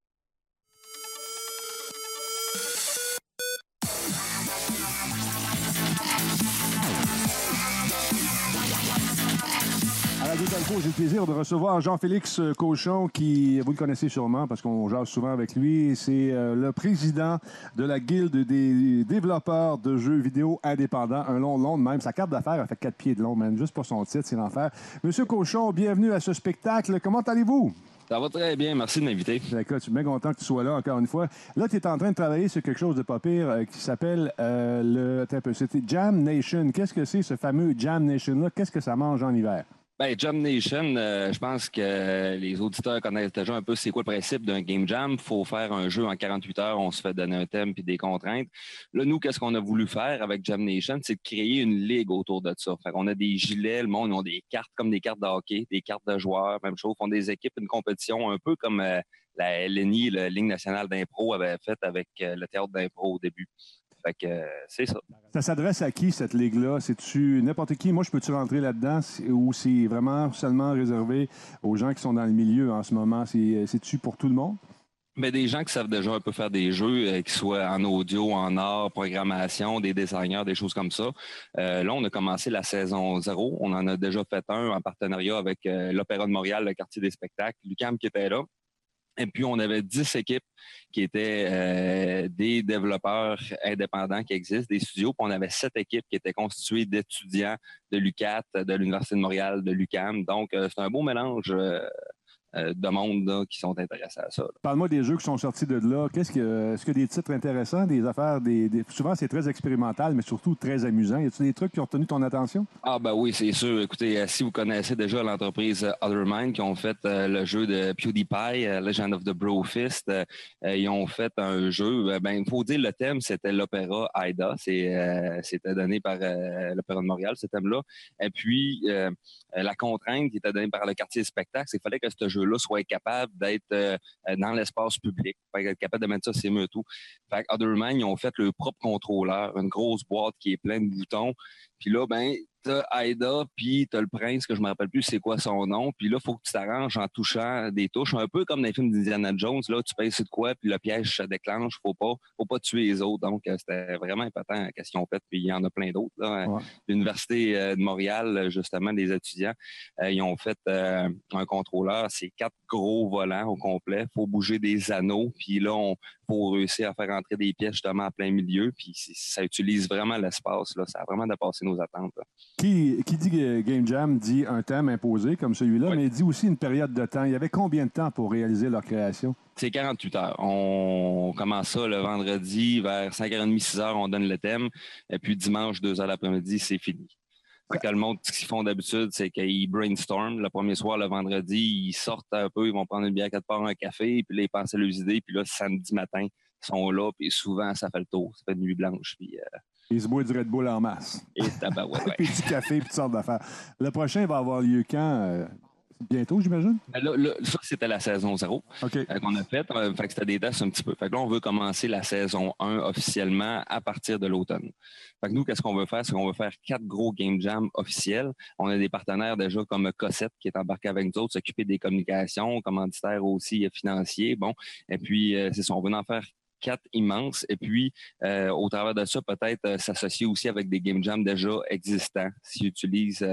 J'ai le plaisir de recevoir Jean-Félix Cochon, qui, vous le connaissez sûrement parce qu'on jase souvent avec lui. C'est le président de la Guilde des développeurs de jeux vidéo indépendants. Un long de même. Sa carte d'affaires a fait 4 pieds de long, même. Juste pour son titre, c'est l'enfer. Monsieur Cochon, bienvenue à ce spectacle. Comment allez-vous? Ça va très bien. Merci de m'inviter. D'accord, je suis bien content que tu sois là encore une fois. Là, tu es en train de travailler sur quelque chose de pas pire qui s'appelle c'était Jam Nation. Qu'est-ce que c'est, ce fameux Jam Nation-là? Qu'est-ce que ça mange en hiver? Bien, Jam Nation, je pense que les auditeurs connaissent déjà un peu c'est quoi le principe d'un Game Jam. Il faut faire un jeu en 48 heures, on se fait donner un thème et des contraintes. Là, nous, qu'est-ce qu'on a voulu faire avec Jam Nation? C'est de créer une ligue autour de ça. Fait qu'on a des gilets, le monde, ils ont des cartes comme des cartes de hockey, des cartes de joueurs, même chose. Ils font des équipes, une compétition, un peu comme la LNI, la Ligue nationale d'impro, avait fait avec le théâtre d'impro au début. Fait que c'est ça. Ça s'adresse à qui, cette ligue-là? C'est-tu n'importe qui? Moi, je peux-tu rentrer là-dedans ou c'est vraiment seulement réservé aux gens qui sont dans le milieu en ce moment? C'est-tu pour tout le monde? Mais des gens qui savent déjà un peu faire des jeux, qui soient en audio, en art, programmation, des designers, des choses comme ça. Là, on a commencé la saison 0. On en a déjà fait un en partenariat avec l'Opéra de Montréal, le quartier des spectacles, l'UQAM qui était là. Et puis, on avait 10 équipes qui étaient des développeurs indépendants qui existent, des studios. Puis on avait 7 équipes qui étaient constituées d'étudiants de l'UQAT, de l'Université de Montréal, de l'UQAM. Donc, c'est un beau mélange de monde là, qui sont intéressés à ça. Parle-moi des jeux qui sont sortis de là. Est-ce que des titres intéressants, des affaires, souvent c'est très expérimental, mais surtout très amusant. Y a-t-il des trucs qui ont retenu ton attention? Ah ben oui, c'est sûr. Écoutez, si vous connaissez déjà l'entreprise Othermind qui ont fait le jeu de PewDiePie, Legend of the Brofist, ils ont fait un jeu. Il faut dire le thème, c'était l'opéra Aida. C'était donné par l'Opéra de Montréal, ce thème-là. Et puis, la contrainte qui était donnée par le quartier spectacle, c'est qu'il fallait que ce jeu-là soit capable d'être dans l'espace public, être capable de mettre ça sur les murs et tout. Fait que Othermind, ils ont fait leur propre contrôleur, une grosse boîte qui est pleine de boutons. Puis là, t'as Aida, puis t'as le prince, que je me rappelle plus c'est quoi son nom. Puis là, il faut que tu t'arranges en touchant des touches, un peu comme dans les films d'Indiana Jones. Là, tu pèses sur de quoi, puis le piège se déclenche. Faut pas tuer les autres. Donc, c'était vraiment important qu'est-ce qu'ils ont fait. Puis il y en a plein d'autres. Ouais. L'Université de Montréal, justement, des étudiants, ils ont fait un contrôleur. C'est 4 gros volants au complet. Faut bouger des anneaux. Puis là, faut réussir à faire entrer des pièces justement en plein milieu. Puis ça utilise vraiment l'espace. Là. Ça a vraiment dépassé nos attentes. Là. Qui dit Game Jam dit un thème imposé comme celui-là, oui. Mais dit aussi une période de temps. Il y avait combien de temps pour réaliser leur création? C'est 48 heures. On commence ça le vendredi vers 5h30, 6h, on donne le thème. Et puis dimanche, 2h l'après-midi, c'est fini. Fait que le monde, ce qu'ils font d'habitude, c'est qu'ils brainstorment. Le premier soir, le vendredi, ils sortent un peu, ils vont prendre une bière quelque part, un café, puis là, ils pensent à leurs idées. Puis là, samedi matin, ils sont là, puis souvent, ça fait le tour. Ça fait une nuit blanche, puis... Ils se boivent du Red Bull en masse. Et ouais. Puis du café, puis toutes sortes d'affaires. Le prochain va avoir lieu quand? Bientôt, j'imagine? Là, ça, c'était la saison 0 qu'on a faite. Fait que c'était des tests un petit peu. Fait que là, on veut commencer la saison 1 officiellement à partir de l'automne. Fait que nous, qu'est-ce qu'on veut faire? C'est qu'on veut faire 4 gros game jams officiels. On a des partenaires déjà comme Cossette qui est embarqué avec nous autres, s'occuper des communications, commanditaires aussi financiers. Bon, et puis, c'est ça, on veut en faire 4 immenses. Et puis, au travers de ça, peut-être s'associer aussi avec des game jams déjà existants, s'ils utilisent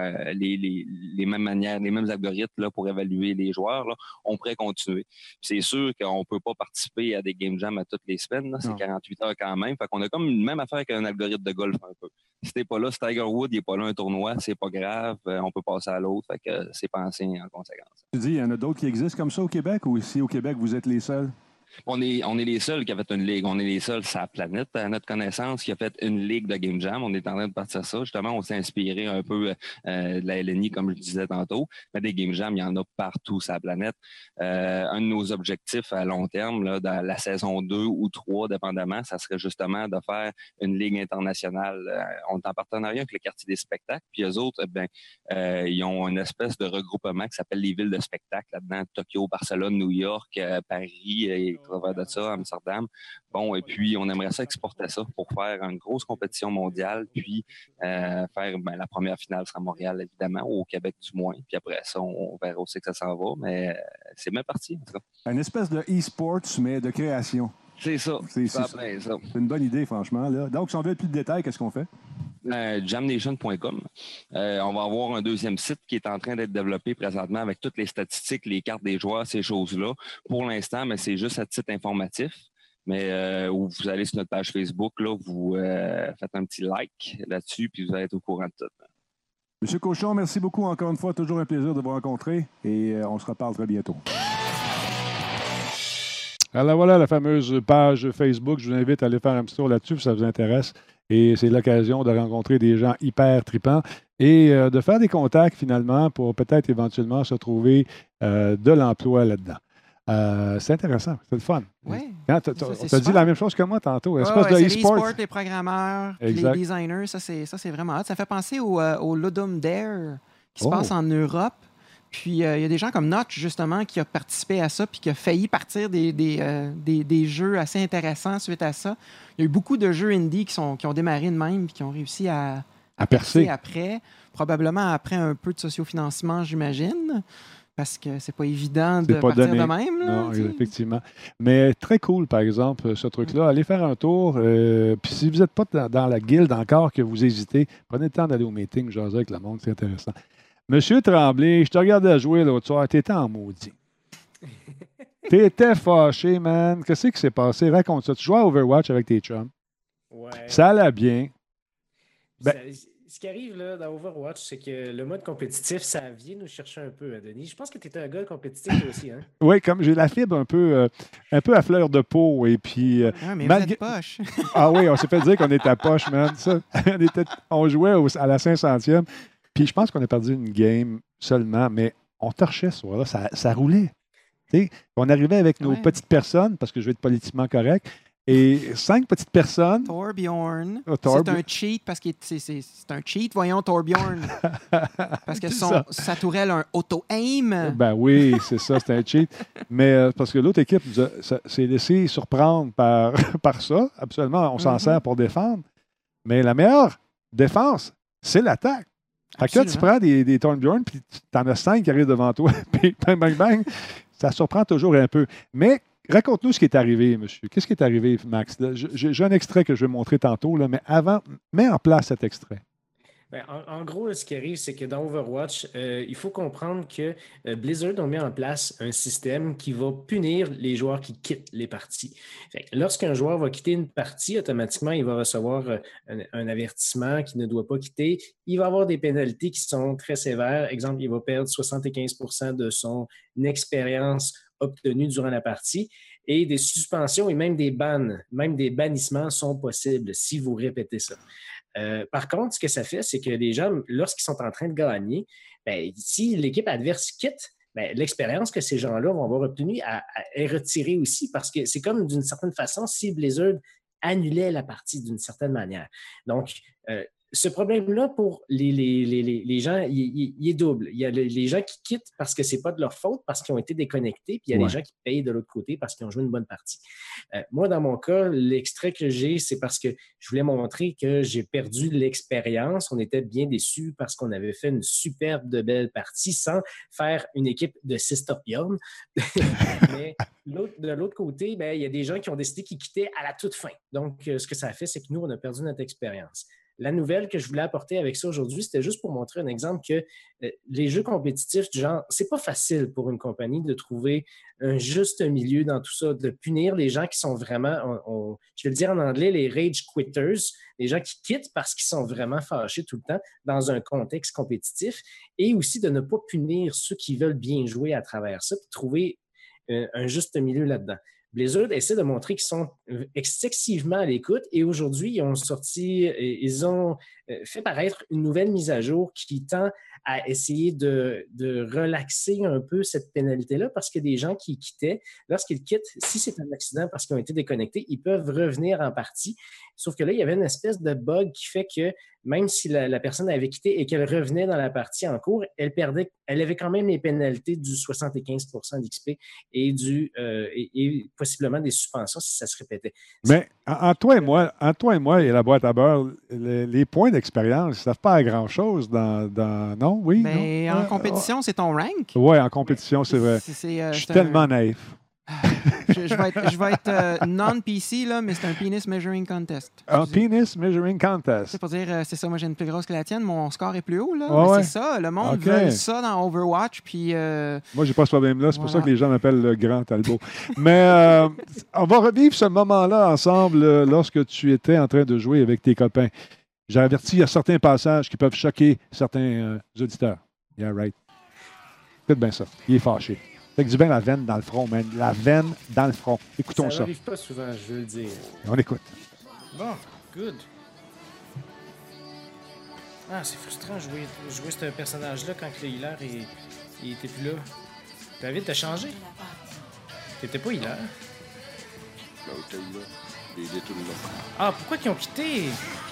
les mêmes manières, les mêmes algorithmes là, pour évaluer les joueurs. Là, on pourrait continuer. C'est sûr qu'on ne peut pas participer à des game jams à toutes les semaines. Là, c'est 48 heures quand même. Fait qu'on a comme une même affaire qu'un algorithme de golf un peu. Si t'es pas là, si Tiger Woods n'est pas là un tournoi, c'est pas grave. On peut passer à l'autre. Fait que c'est pensé en conséquence. Tu dis, il y en a d'autres qui existent comme ça au Québec ou ici au Québec, vous êtes les seuls? On est les seuls qui ont fait une ligue. On est les seuls sur la planète, à notre connaissance, qui a fait une ligue de Game Jam. On est en train de partir ça. Justement, on s'est inspiré un peu de la LNI, comme je disais tantôt. Mais des Game Jam, il y en a partout sur la planète. Un de nos objectifs à long terme, là, dans la saison 2 ou 3, dépendamment, ça serait justement de faire une ligue internationale. On est en partenariat avec le quartier des spectacles. Puis eux autres, ils ont une espèce de regroupement qui s'appelle les villes de spectacle là-dedans. Tokyo, Barcelone, New York, Paris et travers de ça, Amsterdam. Bon, et puis, on aimerait ça exporter ça pour faire une grosse compétition mondiale, puis faire la première finale sera à Montréal, évidemment, ou au Québec du moins. Puis après ça, on verra aussi que ça s'en va, mais c'est bien parti, en tout cas. Une espèce de e-sports, mais de création. C'est ça. C'est une bonne idée, franchement. Là. Donc, si on veut plus de détails, qu'est-ce qu'on fait? Jamnation.com. On va avoir un deuxième site qui est en train d'être développé présentement avec toutes les statistiques, les cartes des joueurs, ces choses-là. Pour l'instant, mais c'est juste à titre informatif. Mais où vous allez sur notre page Facebook, là, vous faites un petit like là-dessus, puis vous allez être au courant de tout. Monsieur Cochon, merci beaucoup encore une fois. Toujours un plaisir de vous rencontrer et on se reparle très bientôt. Alors voilà la fameuse page Facebook. Je vous invite à aller faire un petit tour là-dessus si ça vous intéresse. Et c'est l'occasion de rencontrer des gens hyper tripants et de faire des contacts finalement pour peut-être éventuellement se trouver de l'emploi là-dedans. C'est intéressant, c'est le fun. Oui. Tu as dit la même chose que moi tantôt. C'est les e-sports, les programmeurs, les designers, ça c'est vraiment hot. Ça fait penser au Ludum Dare qui se passe en Europe. Puis, il y a des gens comme Notch, justement, qui a participé à ça puis qui a failli partir des jeux assez intéressants suite à ça. Il y a eu beaucoup de jeux indie qui ont démarré de même puis qui ont réussi à percer après. Probablement après un peu de sociofinancement, j'imagine, parce que c'est pas évident de partir de même. Là, non, effectivement. Mais très cool, par exemple, ce truc-là. Allez faire un tour. Puis si vous n'êtes pas dans la guilde encore, que vous hésitez, prenez le temps d'aller au meeting, jaser avec le monde, c'est intéressant. Monsieur Tremblay, je te regardais jouer l'autre soir, t'étais en maudit. T'étais fâché, man. Qu'est-ce qui s'est passé? Raconte ça. Tu jouais à Overwatch avec tes chums. Ouais. Ça allait bien. Ce qui arrive là, dans Overwatch, c'est que le mode compétitif, ça vient nous chercher un peu, Denis. Je pense que tu étais un gars compétitif toi aussi, hein? Oui, comme j'ai la fibre un peu à fleur de peau. Et puis, mais vous êtes poche. Ah oui, on s'est fait dire qu'on était à poche, man. Ça, on jouait à la 500e. Puis je pense qu'on a perdu une game seulement, mais on torchait ce soir-là. Ça roulait. T'sais, on arrivait avec nos petites personnes, parce que je vais être politiquement correct, et 5 petites personnes. Torbjorn. C'est un cheat parce que c'est un cheat, voyons, Torbjorn. Parce que sa tourelle a un auto-aim. Ben oui, c'est ça, c'est un cheat. Mais parce que l'autre équipe s'est laissée surprendre par ça. Absolument, on s'en sert pour défendre. Mais la meilleure défense, c'est l'attaque. Fait que là, tu prends des Torbjorn, puis tu en as 5 qui arrivent devant toi, puis bang, bang, bang. Ça surprend toujours un peu. Mais raconte-nous ce qui est arrivé, monsieur. Qu'est-ce qui est arrivé, Max? J'ai un extrait que je vais montrer tantôt, là, mais avant, mets en place cet extrait. En gros, ce qui arrive, c'est que dans Overwatch, il faut comprendre que Blizzard a mis en place un système qui va punir les joueurs qui quittent les parties. Lorsqu'un joueur va quitter une partie, automatiquement, il va recevoir un avertissement qu'il ne doit pas quitter. Il va avoir des pénalités qui sont très sévères. Exemple, il va perdre 75% de son expérience obtenue durant la partie. Et des suspensions et même des bans, même des bannissements sont possibles si vous répétez ça. Par contre, ce que ça fait, c'est que les gens, lorsqu'ils sont en train de gagner, si l'équipe adverse quitte, l'expérience que ces gens-là vont avoir obtenue est retirée aussi parce que c'est comme d'une certaine façon si Blizzard annulait la partie d'une certaine manière. Donc, ce problème-là, pour les gens, il est double. Il y a les gens qui quittent parce que ce n'est pas de leur faute, parce qu'ils ont été déconnectés, puis il y a des gens qui payent de l'autre côté parce qu'ils ont joué une bonne partie. Moi, dans mon cas, l'extrait que j'ai, c'est parce que je voulais montrer que j'ai perdu l'expérience. On était bien déçus parce qu'on avait fait une superbe de belle partie sans faire une équipe de 6 Torbjorn. Mais de l'autre côté, il y a des gens qui ont décidé qu'ils quittaient à la toute fin. Donc, ce que ça a fait, c'est que nous, on a perdu notre expérience. La nouvelle que je voulais apporter avec ça aujourd'hui, c'était juste pour montrer un exemple que les jeux compétitifs du genre, c'est pas facile pour une compagnie de trouver un juste milieu dans tout ça, de punir les gens qui sont vraiment, je vais le dire en anglais, les rage quitters, les gens qui quittent parce qu'ils sont vraiment fâchés tout le temps dans un contexte compétitif, et aussi de ne pas punir ceux qui veulent bien jouer à travers ça, puis trouver un juste milieu là-dedans. Blizzard essaie de montrer qu'ils sont excessivement à l'écoute et aujourd'hui, ils ont fait paraître une nouvelle mise à jour qui tend à essayer de relaxer un peu cette pénalité-là parce que des gens qui quittaient, lorsqu'ils quittent, si c'est un accident parce qu'ils ont été déconnectés, ils peuvent revenir en partie. Sauf que là, il y avait une espèce de bug qui fait que même si la personne avait quitté et qu'elle revenait dans la partie en cours, elle avait quand même les pénalités du 75% d'XP et possiblement des suspensions si ça se répétait. Mais en toi et moi et la boîte à beurre, les points d'expérience, ils ne servent pas à grand-chose non? Oui? Mais non? En compétition, c'est ton rank? Oui, en compétition, c'est vrai. Je suis tellement naïf. Je vais être non-PC, là, mais c'est un penis measuring contest. Un penis measuring contest. C'est pour dire, c'est ça, moi j'ai une plus grosse que la tienne, mon score est plus haut, là. Ouais. C'est ça, le monde veut ça dans Overwatch, puis... Moi, j'ai pas ce problème-là, c'est pour ça que les gens m'appellent le grand Talbot. Mais on va revivre ce moment-là ensemble lorsque tu étais en train de jouer avec tes copains. J'ai averti, il y a certains passages qui peuvent choquer certains auditeurs. Yeah, right. Faites bien ça. Il est fâché. Fait que du bien la veine dans le front, man. La veine dans le front. Écoutons ça. Ça n'arrive pas souvent, je veux le dire. On écoute. Bon, good. Ah, c'est frustrant jouer ce personnage-là quand le healer il était plus là. David, t'as changé? T'étais pas healer? Ben, t'es là. Il est tout là. Ah, pourquoi ils ont quitté?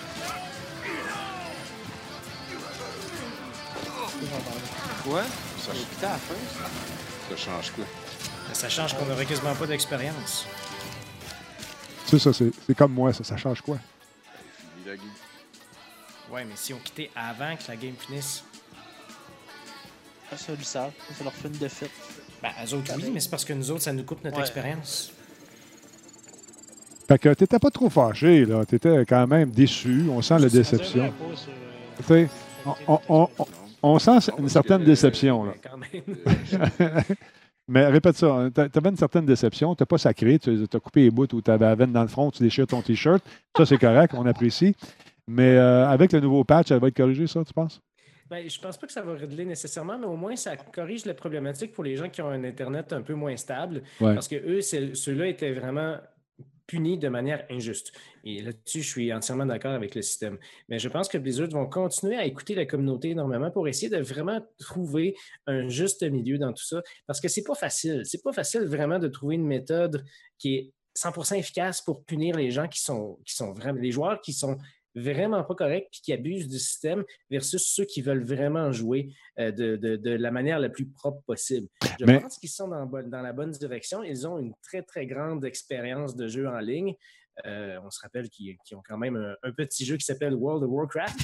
Quoi? Ça quitté à la fin, ça change quoi? Ça change qu'on n'aurait quasiment pas d'expérience. C'est ça, c'est comme moi, ça change quoi? Fini la game. Ouais, mais si on quittait avant que la game finisse. Ça, ils le savent. Ça leur fait une défaite. Eux autres, oui, mais c'est parce que nous autres, ça nous coupe notre expérience. Fait que t'étais pas trop fâché, là. T'étais quand même déçu. On sent la déception. Tu sais, on sent une certaine déception, là. Mais répète ça. Tu avais une certaine déception. Tu n'as pas sacré. Tu as coupé les bouts où tu avais la veine dans le front. Tu déchires ton T-shirt. Ça, c'est correct. On apprécie. Mais avec le nouveau patch, ça va être corrigé, ça, tu penses? Ben, je ne pense pas que ça va régler nécessairement, mais au moins, ça corrige la problématique pour les gens qui ont un Internet un peu moins stable. Ouais. Parce que eux, ceux-là étaient vraiment punis de manière injuste. Et là-dessus, je suis entièrement d'accord avec le système. Mais je pense que Blizzard vont continuer à écouter la communauté énormément pour essayer de vraiment trouver un juste milieu dans tout ça. Parce que c'est pas facile. C'est pas facile vraiment de trouver une méthode qui est 100% efficace pour punir les gens qui sont vraiment, les joueurs qui sont vraiment pas corrects et qui abusent du système versus ceux qui veulent vraiment jouer de la manière la plus propre possible. Je pense qu'ils sont dans la bonne direction. Ils ont une très, très grande expérience de jeu en ligne. On se rappelle qu'ils ont quand même un petit jeu qui s'appelle World of Warcraft.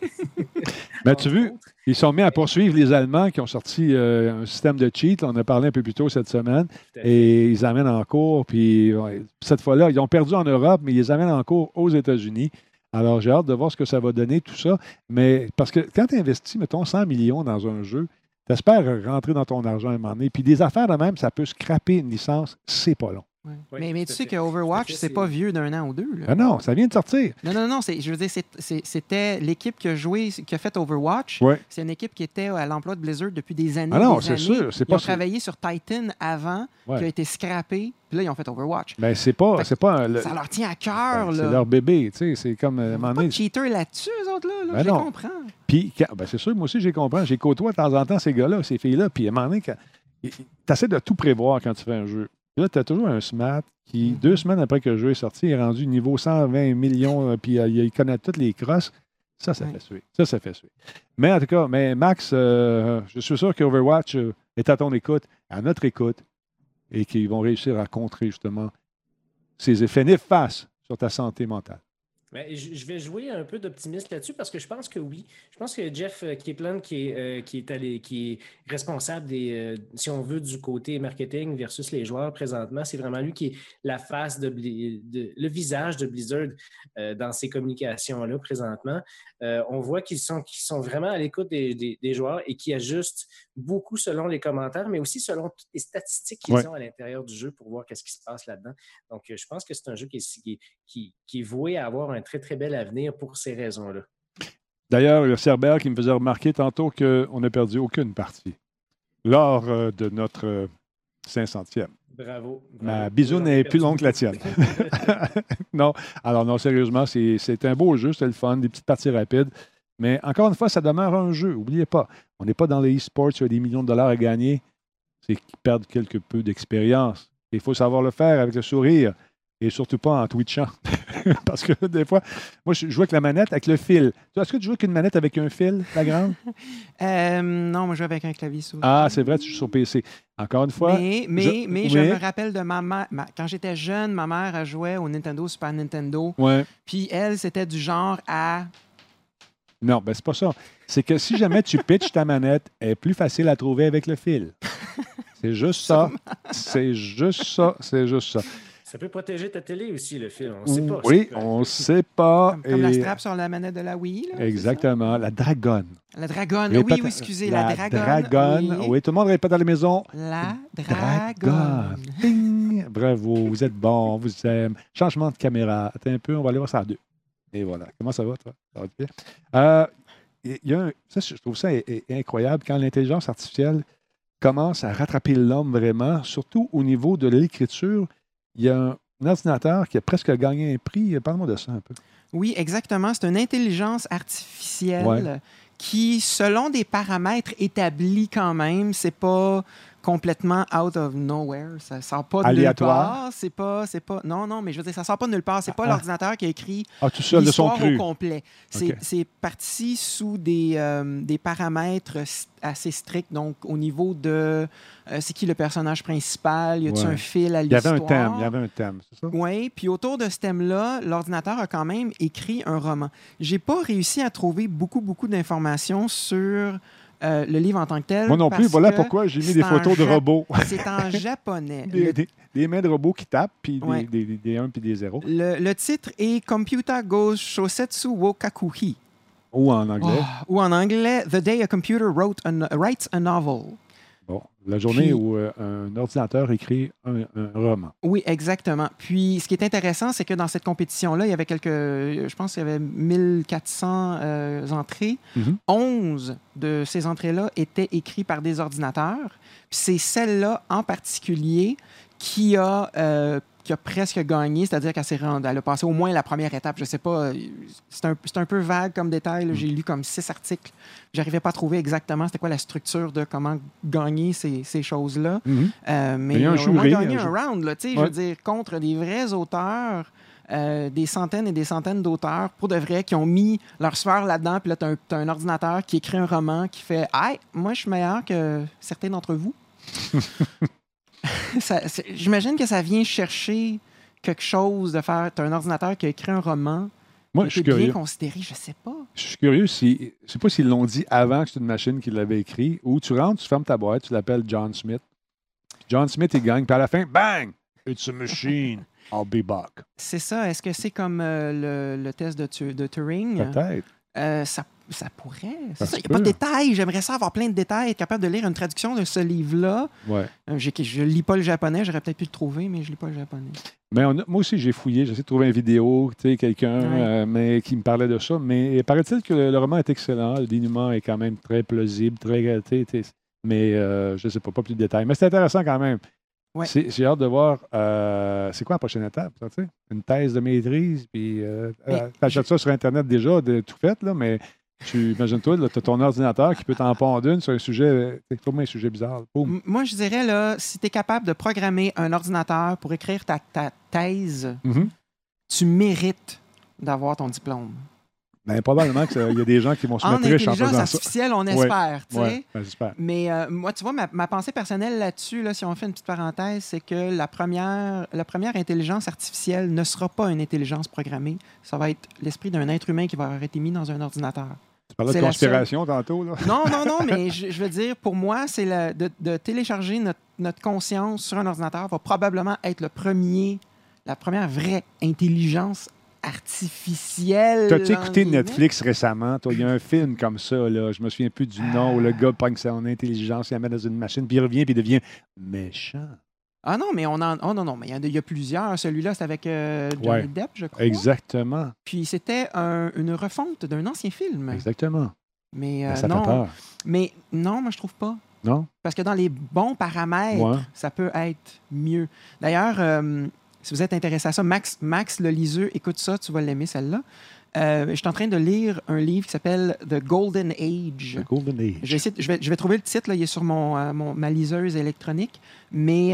Mais tu as vu, ils sont mis à poursuivre les Allemands qui ont sorti un système de cheat. On en a parlé un peu plus tôt cette semaine. Et ils amènent en cours. Puis cette fois-là, ils ont perdu en Europe, mais ils les amènent en cours aux États-Unis. Alors, j'ai hâte de voir ce que ça va donner, tout ça. Mais parce que quand tu investis, mettons, 100 millions dans un jeu, tu espères rentrer dans ton argent à un moment donné. Puis des affaires de même, ça peut scraper une licence, c'est pas long. Ouais. Oui, mais tu sais que Overwatch, c'est pas vieux d'un an ou deux. Là. Ah non, ça vient de sortir. Non. Je veux dire, c'était l'équipe qui a fait Overwatch. Ouais. C'est une équipe qui était à l'emploi de Blizzard depuis des années. Ah non, c'est sûr. Ils ont travaillé sur Titan avant, qui a été scrappé. Puis là, ils ont fait Overwatch. Mais c'est pas ça leur tient à cœur. C'est leur bébé. Tu sais, c'est comme... pas de cheaters là-dessus, eux autres. Là, je comprends. Puis, c'est sûr, moi aussi, j'ai compris. J'ai côtoie de temps en temps ces gars-là, ces filles-là. Puis à un moment donné, tu essaies de tout prévoir quand tu fais un jeu. Puis là, tu as toujours un SMAT qui, 2 semaines après que le jeu est sorti, est rendu niveau 120 millions, puis il connaît toutes les crosses. Ça fait suer. Ça fait suer. Mais en tout cas, Max, je suis sûr qu'Overwatch est à ton écoute, à notre écoute, et qu'ils vont réussir à contrer justement ces effets néfastes sur ta santé mentale. Mais je vais jouer un peu d'optimiste là-dessus parce que je pense que oui. Je pense que Jeff Kaplan, qui est responsable si on veut, du côté marketing versus les joueurs présentement, c'est vraiment lui qui est la face le visage de Blizzard dans ces communications-là présentement. On voit qu'ils sont vraiment à l'écoute des joueurs et qui ajustent beaucoup selon les commentaires, mais aussi selon toutes les statistiques qu'ils ont à l'intérieur du jeu pour voir qu'est-ce qui se passe là-dedans. Donc, je pense que c'est un jeu qui est voué à avoir un très, très bel avenir pour ces raisons-là. D'ailleurs, le Cerber qui me faisait remarquer tantôt qu'on n'a perdu aucune partie lors de notre 500e. Bravo. Ma bisoune est plus longue que la tienne. Non, alors non, sérieusement, c'est un beau jeu, c'est le fun, des petites parties rapides. Mais encore une fois, ça demeure un jeu. N'oubliez pas, on n'est pas dans les e-sports, il y a des millions de dollars à gagner. C'est qu'ils perdent quelque peu d'expérience. Il faut savoir le faire avec le sourire et surtout pas en twitchant. Parce que des fois, moi, je joue avec la manette, avec le fil. Est-ce que tu joues avec une manette avec un fil, la grande? Non, moi, je joue avec un clavier souris. Ah, c'est vrai, tu joues sur PC. Encore une fois. Mais je me rappelle de ma mère. Quand j'étais jeune, ma mère, elle jouait au Nintendo, Super Nintendo. Ouais. Puis elle, c'était du genre à... Non, ben c'est pas ça. C'est que si jamais tu pitches ta manette, elle est plus facile à trouver avec le fil. C'est juste ça. C'est juste ça. C'est juste ça. Ça peut protéger ta télé aussi, le fil. On ne sait pas. Oui, on ne sait pas. Comme la strap sur la manette de la Wii. Là, exactement. La dragonne. La dragonne. Oui, excusez. La dragonne. Oui, tout le monde répète à la maison. La dragonne. Ding. Bravo, vous êtes bon, on vous aime. Changement de caméra. Attends un peu, on va aller voir ça à 2. Et voilà. Comment ça va, toi? Ça va bien? Je trouve ça incroyable quand l'intelligence artificielle commence à rattraper l'homme vraiment, surtout au niveau de l'écriture. Il y a un ordinateur qui a presque gagné un prix. Parle-moi de ça un peu. Oui, exactement. C'est une intelligence artificielle qui, selon des paramètres établis quand même, c'est pas complètement out of nowhere. Ça sort pas de aléatoire. nulle part. C'est pas... Non, mais je veux dire, ça sort pas de nulle part. C'est pas l'ordinateur qui a écrit tout seul l'histoire de son cru. Au complet. C'est parti sous des paramètres assez stricts. Donc, au niveau de... c'est qui le personnage principal? Y a-t-il un fil à l'histoire? Il y avait un thème, c'est ça? Oui, puis autour de ce thème-là, l'ordinateur a quand même écrit un roman. J'ai pas réussi à trouver beaucoup d'informations sur... le livre en tant que tel. Moi non plus, voilà pourquoi j'ai mis des photos de robots. C'est en japonais. Des mains de robots qui tapent, puis des 1 puis des 0. Le titre est Computer Go Shosetsu wo Kakuhi. Ou en anglais. Ou en anglais, The Day a Computer Writes a Novel. Bon, la journée où un ordinateur écrit un roman. Oui, exactement. Puis, ce qui est intéressant, c'est que dans cette compétition-là, il y avait je pense qu'il y avait 1400 entrées. 11 de ces entrées-là étaient écrites par des ordinateurs. Puis, c'est celle-là en particulier qui a presque gagné, c'est-à-dire elle a passé au moins la première étape. Je ne sais pas, c'est un peu vague comme détail. J'ai lu comme 6 articles. Je n'arrivais pas à trouver exactement c'était quoi la structure de comment gagner ces choses-là. Mais ils ont au moins gagné un round, là, je veux dire, contre des vrais auteurs. Des centaines et des centaines d'auteurs, pour de vrai, qui ont mis leur sueur là-dedans. Puis là, tu as un ordinateur qui écrit un roman qui fait « Hey, moi, je suis meilleur que certains d'entre vous. » J'imagine que ça vient chercher quelque chose de faire. Tu as un ordinateur qui a écrit un roman. Moi, je suis curieux. Bien considéré, je sais pas. Je suis curieux je sais pas s'ils l'ont dit avant que c'est une machine qui l'avait écrit, ou tu rentres, tu fermes ta boîte, tu l'appelles John Smith. John Smith, il gagne, puis à la fin, bang! It's a machine. I'll be back. C'est ça. Est-ce que c'est comme le test de Turing? Peut-être. Ça pourrait. C'est ça. Il n'y a pas de détails. J'aimerais ça avoir plein de détails, être capable de lire une traduction de ce livre-là. Ouais. Je ne lis pas le japonais. J'aurais peut-être pu le trouver, mais je ne lis pas le japonais. Mais moi aussi, j'ai fouillé. J'ai essayé de trouver une vidéo, quelqu'un mais qui me parlait de ça. Mais paraît-il que le roman est excellent. Le dénouement est quand même très plausible, mais je ne sais pas plus de détails. Mais c'est intéressant quand même. Ouais. J'ai hâte de voir c'est quoi la prochaine étape. Ça, une thèse de maîtrise, puis tu achètes ça sur Internet déjà, tout fait, là, mais imagine-toi, tu as ton ordinateur qui peut t'en pondre une sur un sujet, comme un sujet bizarre. Boum. Moi, je dirais, là, si tu es capable de programmer un ordinateur pour écrire ta thèse, tu mérites d'avoir ton diplôme. Bien, probablement qu'il y a des gens qui vont se mettre riches en faisant ça. En intelligence artificielle, on espère. Ouais, j'espère. Mais moi, tu vois, ma pensée personnelle là-dessus, là, si on fait une petite parenthèse, c'est que la première intelligence artificielle ne sera pas une intelligence programmée. Ça va être l'esprit d'un être humain qui va avoir été mis dans un ordinateur. Tu parlais de conspiration tantôt, là? Non, mais je veux dire, pour moi, c'est de télécharger notre conscience sur un ordinateur va probablement être la première vraie intelligence artificielle. T'as-tu écouté Netflix récemment? Il y a un film comme ça, là, je me souviens plus du nom, où le gars pogne son intelligence, il la met dans une machine, puis il revient, puis il devient méchant. Ah non, mais non, mais il y a plusieurs. Celui-là, c'est avec Johnny Depp, je crois. Exactement. Puis c'était une refonte d'un ancien film. Exactement. Mais ça non. fait peur. Mais non, moi, je trouve pas. Non? Parce que dans les bons paramètres, ça peut être mieux. D'ailleurs, si vous êtes intéressé à ça, Max le liseux, écoute ça, tu vas l'aimer, celle-là. Je suis en train de lire un livre qui s'appelle The Golden Age. The Golden Age. Je vais trouver le titre, là, il est sur ma liseuse électronique, mais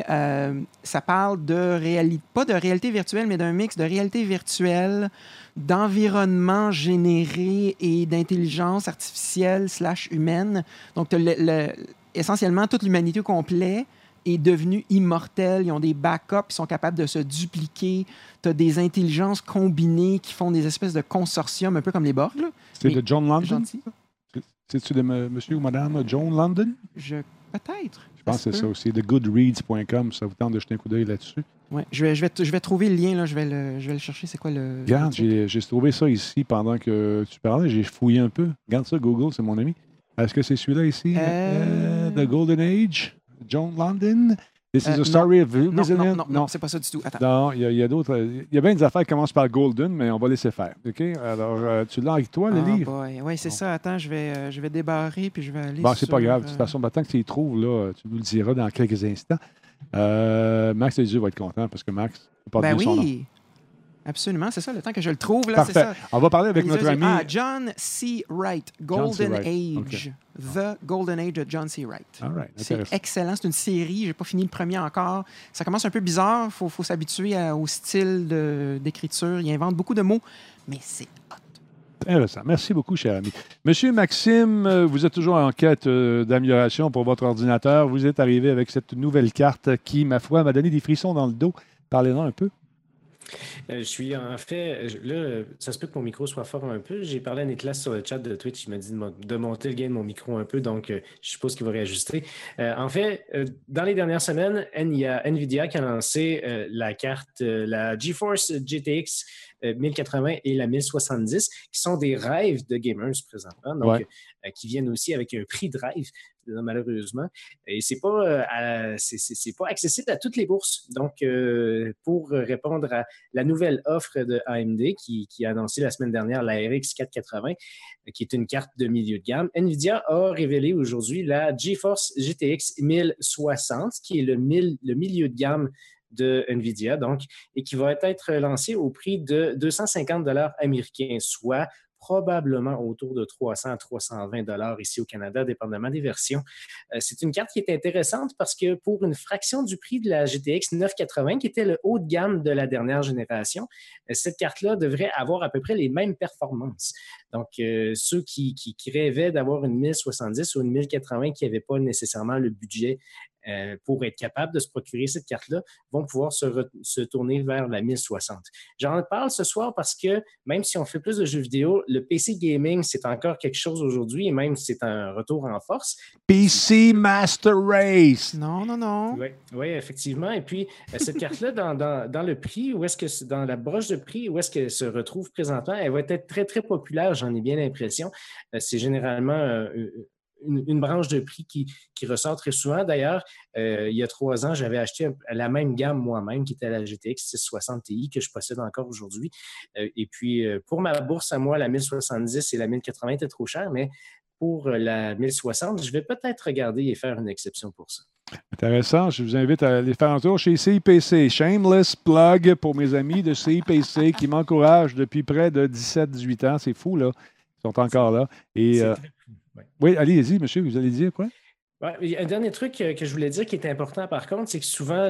ça parle pas de réalité virtuelle, mais d'un mix de réalité virtuelle, d'environnement généré et d'intelligence artificielle / humaine. Donc, essentiellement, toute l'humanité au complet est devenue immortelle. Ils ont des backups, ils sont capables de se dupliquer. Tu as des intelligences combinées qui font des espèces de consortiums, un peu comme les Borg. C'est de John London? C'est-tu de monsieur ou madame John London? Peut-être. Je pense que c'est ça aussi. TheGoodreads.com, ça vous tente de jeter un coup d'œil là-dessus. Oui, je vais trouver le lien, là. Je vais le chercher. C'est quoi le... Regarde, j'ai trouvé ça ici pendant que tu parlais. J'ai fouillé un peu. Regarde ça, Google, c'est mon ami. Est-ce que c'est celui-là ici? The Golden Age? John London? This is a story of... Non, c'est pas ça du tout. Attends. Non, il y a d'autres... Il y a bien des affaires qui commencent par Golden, mais on va laisser faire. OK? Alors, tu l'as avec toi, le livre? Oui, c'est ça. Attends, je vais débarrer puis je vais aller c'est pas grave. De toute façon, tant que tu y trouves, là, tu nous le diras dans quelques instants. Max Lédieu va être content parce que Max n'a pas dit son nom. Absolument, c'est ça, le temps que je le trouve. Là, parfait. C'est ça. On va parler avec notre ami... John C. Wright, Golden Age. Okay. The Golden Age de John C. Wright. C'est excellent, c'est une série, je n'ai pas fini le premier encore. Ça commence un peu bizarre, il faut s'habituer au style d'écriture. Il invente beaucoup de mots, mais c'est hot. Intéressant. Merci beaucoup, cher ami. Monsieur Maxime, vous êtes toujours en quête d'amélioration pour votre ordinateur. Vous êtes arrivé avec cette nouvelle carte qui, ma foi, m'a donné des frissons dans le dos. Parlez-en un peu. Je suis en fait, là, ça se peut que mon micro soit fort un peu. J'ai parlé à Nicolas sur le chat de Twitch. Il m'a dit de monter le gain de mon micro un peu, donc je suppose qu'il va réajuster. En fait, dans les dernières semaines, il y a NVIDIA qui a lancé la carte, la GeForce GTX 1080 et la 1070, qui sont des rêves de gamers présentement, donc qui viennent aussi avec un prix de rêve. malheureusement. Et c'est pas accessible à toutes les bourses. Donc, pour répondre à la nouvelle offre de AMD qui a annoncé la semaine dernière la RX 480, qui est une carte de milieu de gamme, NVIDIA a révélé aujourd'hui la GeForce GTX 1060, qui est le milieu de gamme de NVIDIA, donc, et qui va être lancé au prix de 250 $ américains, soit probablement autour de 300 à 320 $ ici au Canada, dépendamment des versions. C'est une carte qui est intéressante parce que pour une fraction du prix de la GTX 980, qui était le haut de gamme de la dernière génération, cette carte-là devrait avoir à peu près les mêmes performances. Donc, ceux qui rêvaient d'avoir une 1070 ou une 1080 qui n'avaient pas nécessairement le budget pour être capable de se procurer cette carte-là, vont pouvoir se tourner vers la 1060. J'en parle ce soir parce que même si on fait plus de jeux vidéo, le PC gaming, c'est encore quelque chose aujourd'hui et même c'est un retour en force. PC Master Race! Non. Oui, effectivement. Et puis, cette carte-là, dans le prix, dans la broche de prix, où est-ce qu'elle se retrouve présentement, elle va être très, très populaire, j'en ai bien l'impression. C'est généralement une branche de prix qui ressort très souvent. D'ailleurs, il y a 3 ans, j'avais acheté la même gamme moi-même, qui était la GTX 660 Ti, que je possède encore aujourd'hui. Et puis, pour ma bourse à moi, la 1070 et la 1080 étaient trop chères, mais pour la 1060, je vais peut-être regarder et faire une exception pour ça. Intéressant. Je vous invite à aller faire un tour chez CIPC. Shameless plug pour mes amis de CIPC qui m'encouragent depuis près de 17-18 ans. C'est fou, là. Ils sont encore là. Et, oui, allez-y, monsieur, vous allez dire quoi? Ouais, un dernier truc que je voulais dire qui est important par contre, c'est que souvent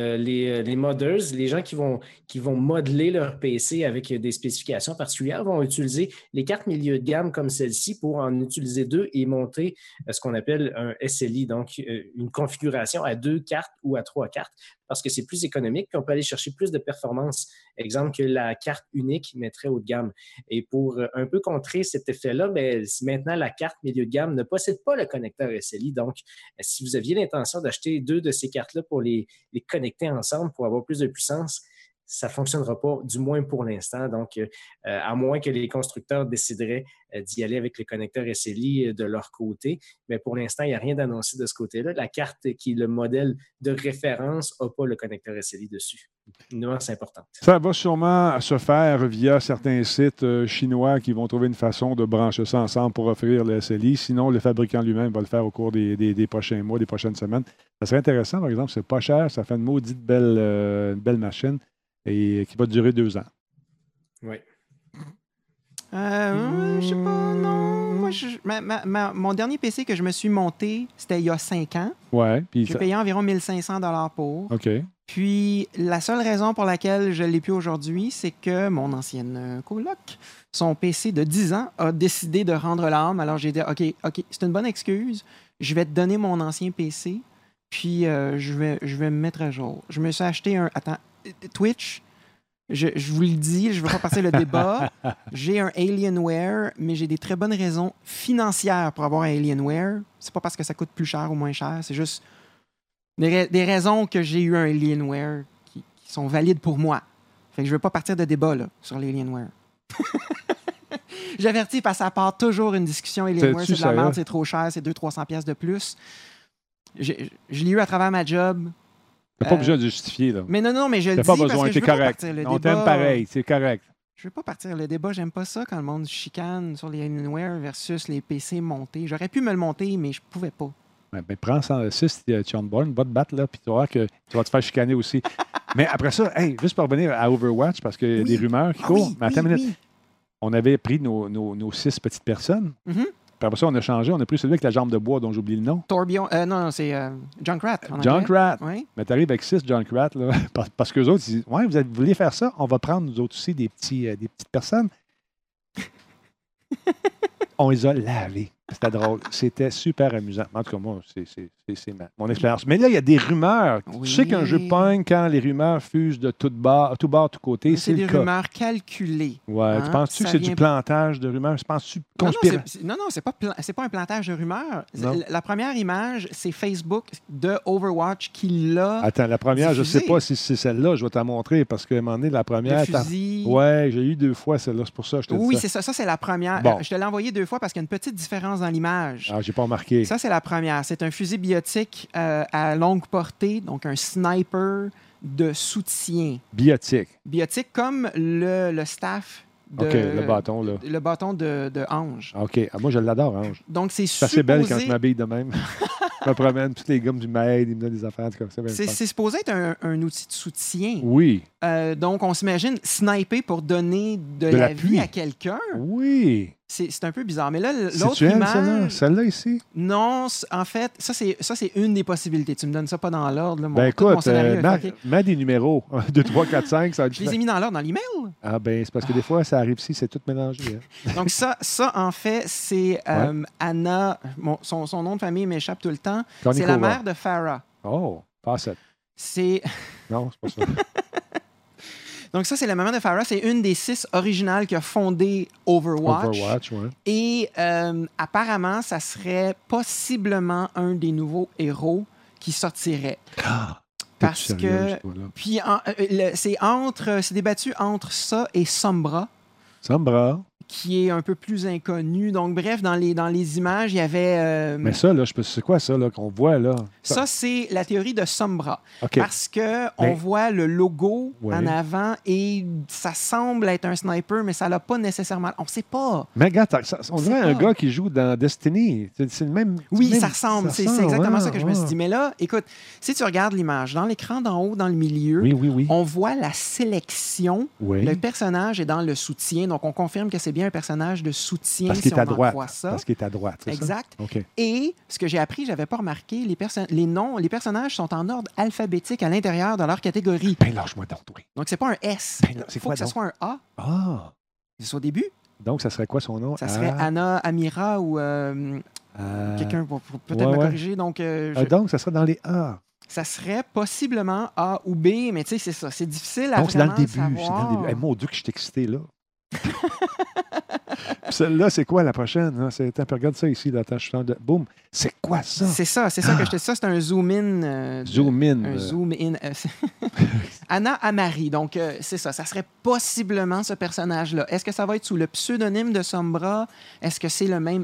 les modders, les gens qui vont modeler leur PC avec des spécifications particulières vont utiliser les cartes milieu de gamme comme celle-ci pour en utiliser 2 et monter ce qu'on appelle un SLI, donc une configuration à 2 cartes ou à 3 cartes, parce que c'est plus économique, puis on peut aller chercher plus de performance, exemple que la carte unique mettrait haut de gamme. Et pour un peu contrer cet effet-là, maintenant la carte milieu de gamme ne possède pas le connecteur SLI. Donc, si vous aviez l'intention d'acheter 2 de ces cartes-là pour les connecter ensemble pour avoir plus de puissance, ça ne fonctionnera pas, du moins pour l'instant. Donc, à moins que les constructeurs décideraient d'y aller avec le connecteur SLI de leur côté. Mais pour l'instant, il n'y a rien d'annoncé de ce côté-là. La carte qui est le modèle de référence n'a pas le connecteur SLI dessus. Une nuance importante. Ça va sûrement se faire via certains sites chinois qui vont trouver une façon de brancher ça ensemble pour offrir le SLI. Sinon, le fabricant lui-même va le faire au cours des prochains mois, des prochaines semaines. Ça serait intéressant, par exemple. C'est pas cher. Ça fait une maudite belle machine. Et qui va durer 2 ans. Oui. Je sais pas, non. Moi, mon dernier PC que je me suis monté, c'était il y a 5 ans. Ouais. J'ai payé environ 1500 $ pour. OK. Puis, la seule raison pour laquelle je ne l'ai plus aujourd'hui, c'est que mon ancienne coloc, son PC de 10 ans, a décidé de rendre l'âme. Alors, j'ai dit, OK, c'est une bonne excuse. Je vais te donner mon ancien PC, puis je vais me mettre à jour. Je me suis acheté un... Attends, Twitch, je vous le dis, je ne veux pas passer le débat. J'ai un Alienware, mais j'ai des très bonnes raisons financières pour avoir un Alienware. C'est pas parce que ça coûte plus cher ou moins cher, c'est juste des raisons que j'ai eu un Alienware qui sont valides pour moi. Fait que je ne veux pas partir de débat là, sur l'Alienware. J'avertis parce que ça part toujours une discussion. Alienware, c'est de la merde, c'est trop cher, c'est 200-300$ de plus. Je l'ai eu à travers ma job. T'as pas besoin de justifier, là. Mais non, mais je le dis pas besoin, parce que je veux correct. pas partir le débat. On t'aime pareil, c'est correct. Je veux pas partir le débat. J'aime pas ça quand le monde chicane sur les Alienware versus les PC montés. J'aurais pu me le monter, mais je pouvais pas. Mais prends 106, Chionborn, va te battre, là, puis tu vas voir que tu vas te faire chicaner aussi. Mais après ça, juste pour revenir à Overwatch, parce qu'il y a des rumeurs qui courent. Mais attends une minute. On avait pris nos 6 petites personnes. Mm-hmm. Puis après ça, on a changé. On a pris celui avec la jambe de bois dont j'ai oublié le nom. Tourbillon. Non, c'est Junkrat. Junkrat. Oui. Mais tu arrives avec 6 Junkrat, là, parce qu'eux autres, ils disent, ouais, vous voulez faire ça? On va prendre, nous autres aussi, des petites personnes. On les a lavés. C'était drôle. C'était super amusant. En tout cas, moi, c'est mon expérience. Mais là, il y a des rumeurs. Oui. Tu sais qu'un jeu pogne quand les rumeurs fusent de tout bord, tout côté. C'est des rumeurs calculées. Ouais. Hein? Tu penses-tu que c'est du plantage de rumeurs? Penses-tu Non, c'est pas un plantage de rumeurs. La première image, c'est Facebook de Overwatch qui l'a. Attends, la première, diffusée. Je ne sais pas si c'est celle-là. Je vais t'en montrer parce qu'à un moment donné, la première. Le fusil. Ouais, j'ai eu 2 fois celle-là. C'est pour ça que je te dis ça. Oui, c'est ça. Ça, c'est la première. Bon. Je te l'ai envoyé 2 fois parce qu'il y a une petite différence différence dans l'image. Ah, j'ai pas remarqué. Ça, c'est la première. C'est un fusil biotique à longue portée, donc un sniper de soutien. Biotique. Biotique comme le staff de... OK, le bâton, là. Le bâton de Ange. OK. Ah, moi, je l'adore, Ange. Donc, c'est C'est assez belle quand je m'habille de même. Je me promène, tous les gars me m'aident, ils me donnent des affaires. C'est supposé être un outil de soutien. Oui. Donc, on s'imagine sniper pour donner de la vie à quelqu'un. Oui. C'est un peu bizarre. Mais là, C'est l'autre image... Celle-là ici? Non, en fait, ça, c'est une des possibilités. Tu me donnes ça pas dans l'ordre. Ben écoute, mets des numéros. 2, 3, 4, 5. Ça va Je les ai mis dans l'ordre dans l'email. Ah ben, c'est parce que des fois, ça arrive ici, c'est tout mélangé. Hein. Donc ça, en fait, c'est Anna... son nom de famille m'échappe tout le temps. C'est la mère de Farah. Oh, Fawcett. C'est... Non, c'est pas ça. Donc ça, c'est la maman de Farah. C'est une des 6 originales qui a fondé Overwatch. Ouais. Et apparemment, ça serait possiblement un des nouveaux héros qui sortirait. Ah, parce que... Puis c'est débattu entre ça et Sombra. Sombra. Qui est un peu plus inconnu. Donc, bref, dans les images, il y avait... Mais ça, là, c'est quoi ça là, qu'on voit, là? Ça, c'est la théorie de Sombra. Okay. Parce qu'on voit le logo en avant et ça semble être un sniper, mais ça l'a pas nécessairement... On ne sait pas. Mais regarde, on dirait un gars qui joue dans Destiny. C'est le même... Oui, ça ressemble. C'est exactement ça que je me suis dit. Mais là, écoute, si tu regardes l'image, dans l'écran d'en haut, dans le milieu, on voit la sélection. Le personnage est dans le soutien. Donc, on confirme que c'est bien un personnage de soutien. Parce qu'il est à droite. Ça. Parce qu'il est à droite. Exact. Ça? Okay. Et ce que j'ai appris, je n'avais pas remarqué, les personnages sont en ordre alphabétique à l'intérieur de leur catégorie. Ben, lâche-moi donc, oui. Donc, c'est pas un S. Il faut que ce soit un A. Ah. C'est au début. Donc, ça serait quoi son nom? Ça serait Anna, Amira ou quelqu'un pour peut-être me corriger. Donc, ça serait dans les A. Ça serait possiblement A ou B, mais tu sais, c'est ça. C'est difficile à donc, c'est dans le début. Savoir. C'est dans le début. Hey, mon Dieu, que je suis excité, là. Celle-là, c'est quoi la prochaine? Hein? Regarde ça ici, là. Boum. C'est quoi ça? C'est ça que je te dis. Ça, c'est un zoom-in. Zoom-in. Un zoom-in. Anna Amari. Donc, c'est ça. Ça serait possiblement ce personnage-là. Est-ce que ça va être sous le pseudonyme de Sombra? Est-ce que c'est le même?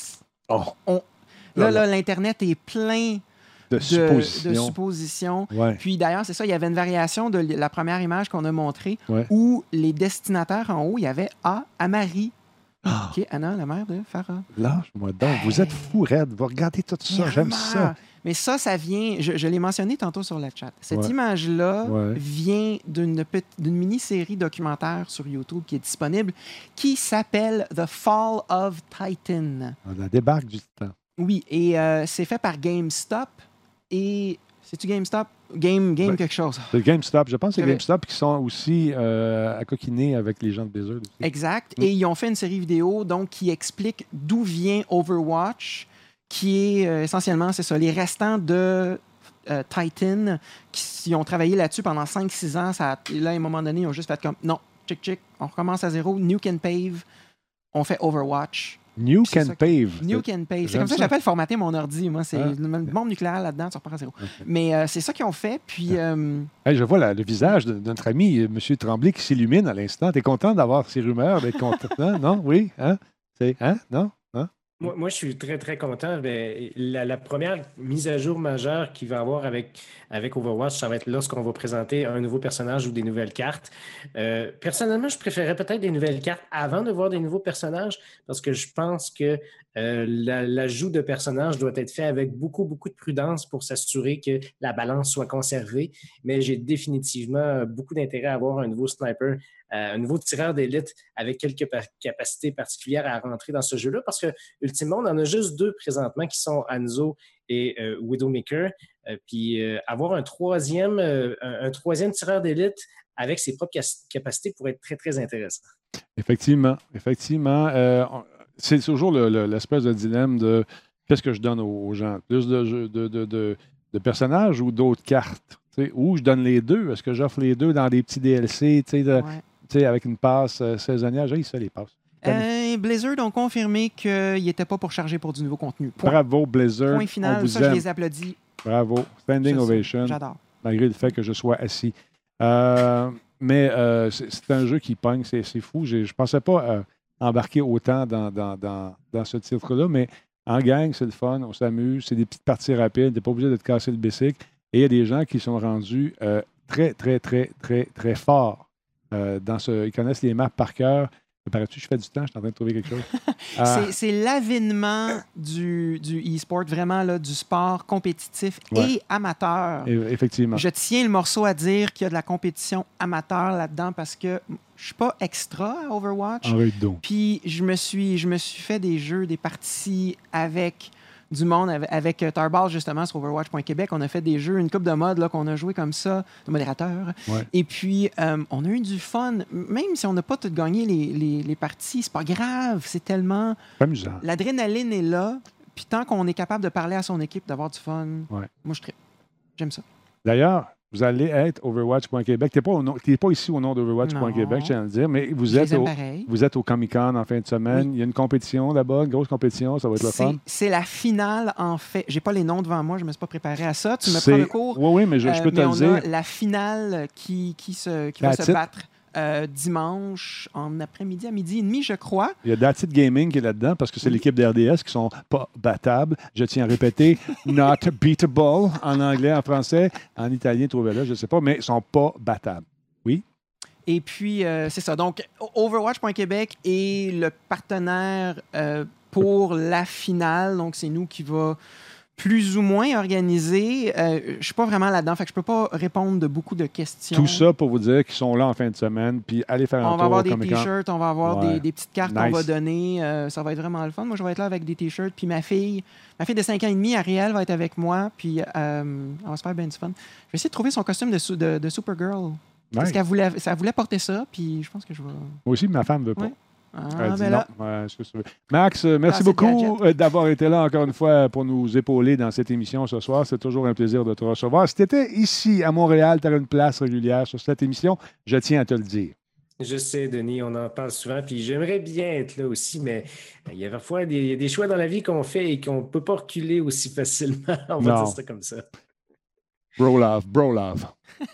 Là, l'Internet est plein de suppositions. Ouais. Puis d'ailleurs, c'est ça, il y avait une variation de la première image qu'on a montrée où les destinataires en haut, il y avait Amari. OK, Anna, la mère de Farah. Lâche-moi donc. Vous êtes fou, Red. Vous regardez tout ça. J'aime ça. Mais ça vient... Je l'ai mentionné tantôt sur le chat. Cette image-là vient d'une mini-série documentaire sur YouTube qui est disponible qui s'appelle The Fall of Titan. La débarque du Titan. Oui, et c'est fait par GameStop. Et c'est-tu GameStop? Game quelque chose. C'est GameStop. Je pense que c'est GameStop qui sont aussi à coquiner avec les gens de Blizzard aussi. Exact. Et ils ont fait une série vidéo donc, qui explique d'où vient Overwatch, qui est essentiellement, c'est ça, les restants de Titan qui ont travaillé là-dessus pendant 5-6 ans. Et là, à un moment donné, ils ont juste fait comme, non, chick, on recommence à zéro, nuke and pave, on fait Overwatch. Nuke and pave. Nuke and pave. C'est comme ça que j'appelle formater mon ordi. Moi, c'est le bombe nucléaire là-dedans, tu repars à zéro. Okay. Mais c'est ça qu'ils ont fait. Puis, je vois le visage de notre ami M. Tremblay qui s'illumine à l'instant. Tu es content d'avoir ces rumeurs, d'être content? Non? Oui? Hein? Non? Hein? Moi, je suis très, très content. La première mise à jour majeure qu'il va y avoir avec Overwatch, ça va être lorsqu'on va présenter un nouveau personnage ou des nouvelles cartes. Personnellement, je préférais peut-être des nouvelles cartes avant de voir des nouveaux personnages parce que je pense que l'ajout de personnages doit être fait avec beaucoup, beaucoup de prudence pour s'assurer que la balance soit conservée. Mais j'ai définitivement beaucoup d'intérêt à avoir un nouveau sniper, un nouveau tireur d'élite avec quelques capacités particulières à rentrer dans ce jeu-là parce que ultimement, on en a juste 2 présentement qui sont Hanzo et Widowmaker. Puis avoir un troisième tireur d'élite avec ses propres capacités pourrait être très, très intéressant. Effectivement. C'est toujours l'espèce de dilemme de qu'est-ce que je donne aux gens? Plus de personnages ou d'autres cartes? Ou je donne les deux? Est-ce que j'offre les deux dans des petits DLC avec une passe saisonnière? J'ai ça, les passes. Blizzard ont confirmé qu'ils n'étaient pas pour charger pour du nouveau contenu. Point. Bravo, Blizzard. Point final. On vous ça, aime. je les applaudis. Bravo. Standing ovation. J'adore. Malgré le fait que je sois assis. Mais c'est un jeu qui pogne. C'est fou. Je ne pensais pas embarquer autant dans ce titre-là, mais En gang, c'est le fun, on s'amuse, c'est des petites parties rapides, tu n'es pas obligé de te casser le bicycle. Et il y a des gens qui sont rendus très, très, très, très, très forts dans ce. Ils connaissent les maps par cœur. Paraît-tu, je fais du temps, je suis en train de trouver quelque chose. C'est l'avènement du e-sport, vraiment là, du sport compétitif et amateur. Effectivement. Je tiens le morceau à dire qu'il y a de la compétition amateur là-dedans parce que je ne suis pas extra à Overwatch. Puis je me suis fait des jeux, des parties avec du monde, avec Tarball, justement, sur Overwatch.Québec. On a fait des jeux, une couple de modes là, qu'on a joué comme ça, de modérateur. Ouais. Et puis, on a eu du fun. Même si on n'a pas tout gagné les parties, c'est pas grave. C'est tellement... amusant. L'adrénaline est là. Puis tant qu'on est capable de parler à son équipe, d'avoir du fun, moi, je tripe. J'aime ça. D'ailleurs, vous allez être Overwatch.Québec. Tu n'es pas ici au nom d'Overwatch.Québec, je tiens à le dire, mais vous êtes au Comic-Con en fin de semaine. Il y a une compétition là-bas, une grosse compétition, ça va être le fun. C'est la finale, en fait. J'ai pas les noms devant moi, je ne me suis pas préparé à ça. Tu me prends le cours. Oui, mais je peux te le dire. On a la finale qui va se battre dimanche en après-midi à midi et demi, je crois. Il y a That's It Gaming qui est là-dedans parce que c'est l'équipe d'RDS qui sont pas battables. Je tiens à répéter, not beatable en anglais, en français, en italien, trouvez-le, je ne sais pas, mais ils sont pas battables. Oui? Et puis, c'est ça. Donc, Overwatch.Québec est le partenaire pour la finale. Donc, c'est nous qui va plus ou moins organisé. Je ne suis pas vraiment là-dedans, fait que je ne peux pas répondre de beaucoup de questions. Tout ça pour vous dire qu'ils sont là en fin de semaine, puis allez faire un tour. On va avoir des T-shirts, on va avoir des petites cartes qu'on va donner. Ça va être vraiment le fun. Moi, je vais être là avec des T-shirts, puis ma fille de 5 ans et demi, Ariel, va être avec moi, puis on va se faire bien du fun. Je vais essayer de trouver son costume de Supergirl. Parce qu'elle voulait porter ça, puis je pense que je vais... Moi aussi, ma femme ne veut pas. Ouais. Elle dit non. Max, merci beaucoup d'avoir été là encore une fois pour nous épauler dans cette émission ce soir. C'est toujours un plaisir de te recevoir. Si tu étais ici à Montréal, tu as une place régulière sur cette émission, je tiens à te le dire. Je sais, Denis, on en parle souvent, puis j'aimerais bien être là aussi, mais il y a parfois des choix dans la vie qu'on fait et qu'on ne peut pas reculer aussi facilement. On va dire ça comme ça. Bro love.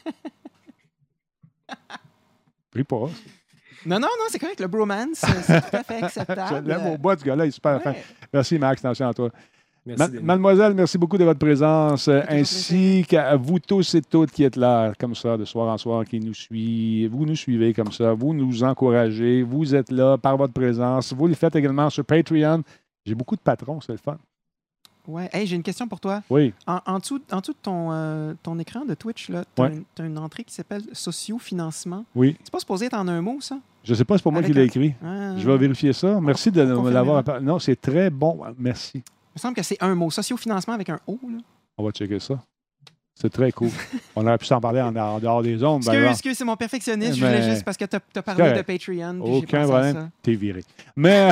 Pris pas. Non, c'est correct. Le bromance, c'est tout à fait acceptable. Je l'aime au bout, ce gars-là, il est super fin. Merci, Max. Attention à toi. Mademoiselle, merci beaucoup de votre présence, ainsi qu'à vous tous et toutes qui êtes là, comme ça, de soir en soir, qui nous suivent. Vous nous suivez comme ça, vous nous encouragez, vous êtes là par votre présence. Vous le faites également sur Patreon. J'ai beaucoup de patrons, c'est le fun. Ouais. Hey, j'ai une question pour toi. Oui. En dessous de ton écran de Twitch, tu as une entrée qui s'appelle Sociofinancement. Oui. C'est pas supposé être en un mot, ça? Je ne sais pas, c'est pas moi qui l'ai écrit. Je vais vérifier ça. Merci de me l'avoir... Non, c'est très bon. Merci. Il me semble que c'est un mot. Sociofinancement avec un O, là. On va checker ça. C'est très cool. On aurait pu s'en parler en dehors des ondes. Excuse, c'est mon perfectionniste. Je voulais juste parce que tu as parlé de Patreon. Aucun problème. T'es viré. Mais,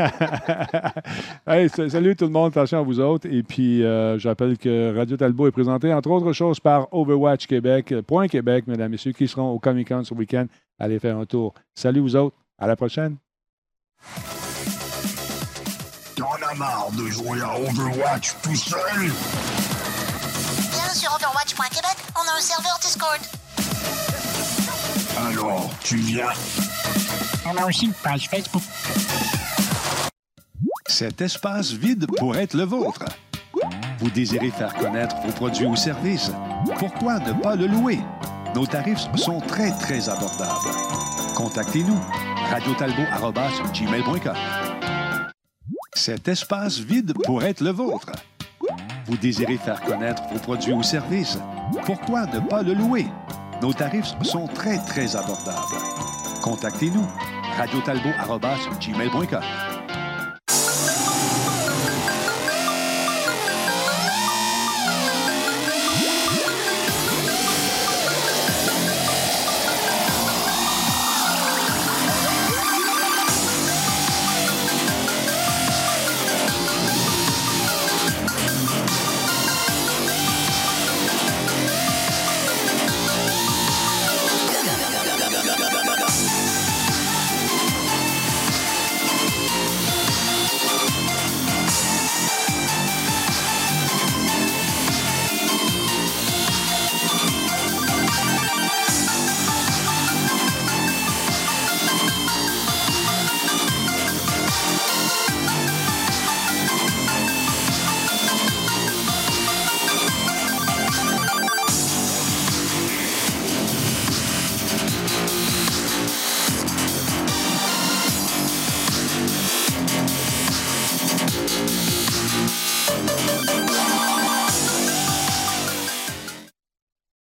hey, salut tout le monde. Attention à vous autres. Et puis, je rappelle que Radio Talbot est présenté, entre autres choses, par Overwatch Québec, .Québec, mesdames et messieurs, qui seront au Comic-Con ce week-end. Allez faire un tour. Salut vous autres. À la prochaine. T'en as marre de jouer à Overwatch tout seul? Sur Overwatch.Québec, on a un serveur Discord. Alors, tu viens? On a aussi une page Facebook. Cet espace vide pourrait être le vôtre. Vous désirez faire connaître vos produits ou services? Pourquoi ne pas le louer? Nos tarifs sont très, très abordables. Contactez-nous. radiotalbot@gmail.com. Cet espace vide pourrait être le vôtre. Vous désirez faire connaître vos produits ou services? Pourquoi ne pas le louer? Nos tarifs sont très, très abordables. Contactez-nous. radiotalbot@gmail.com.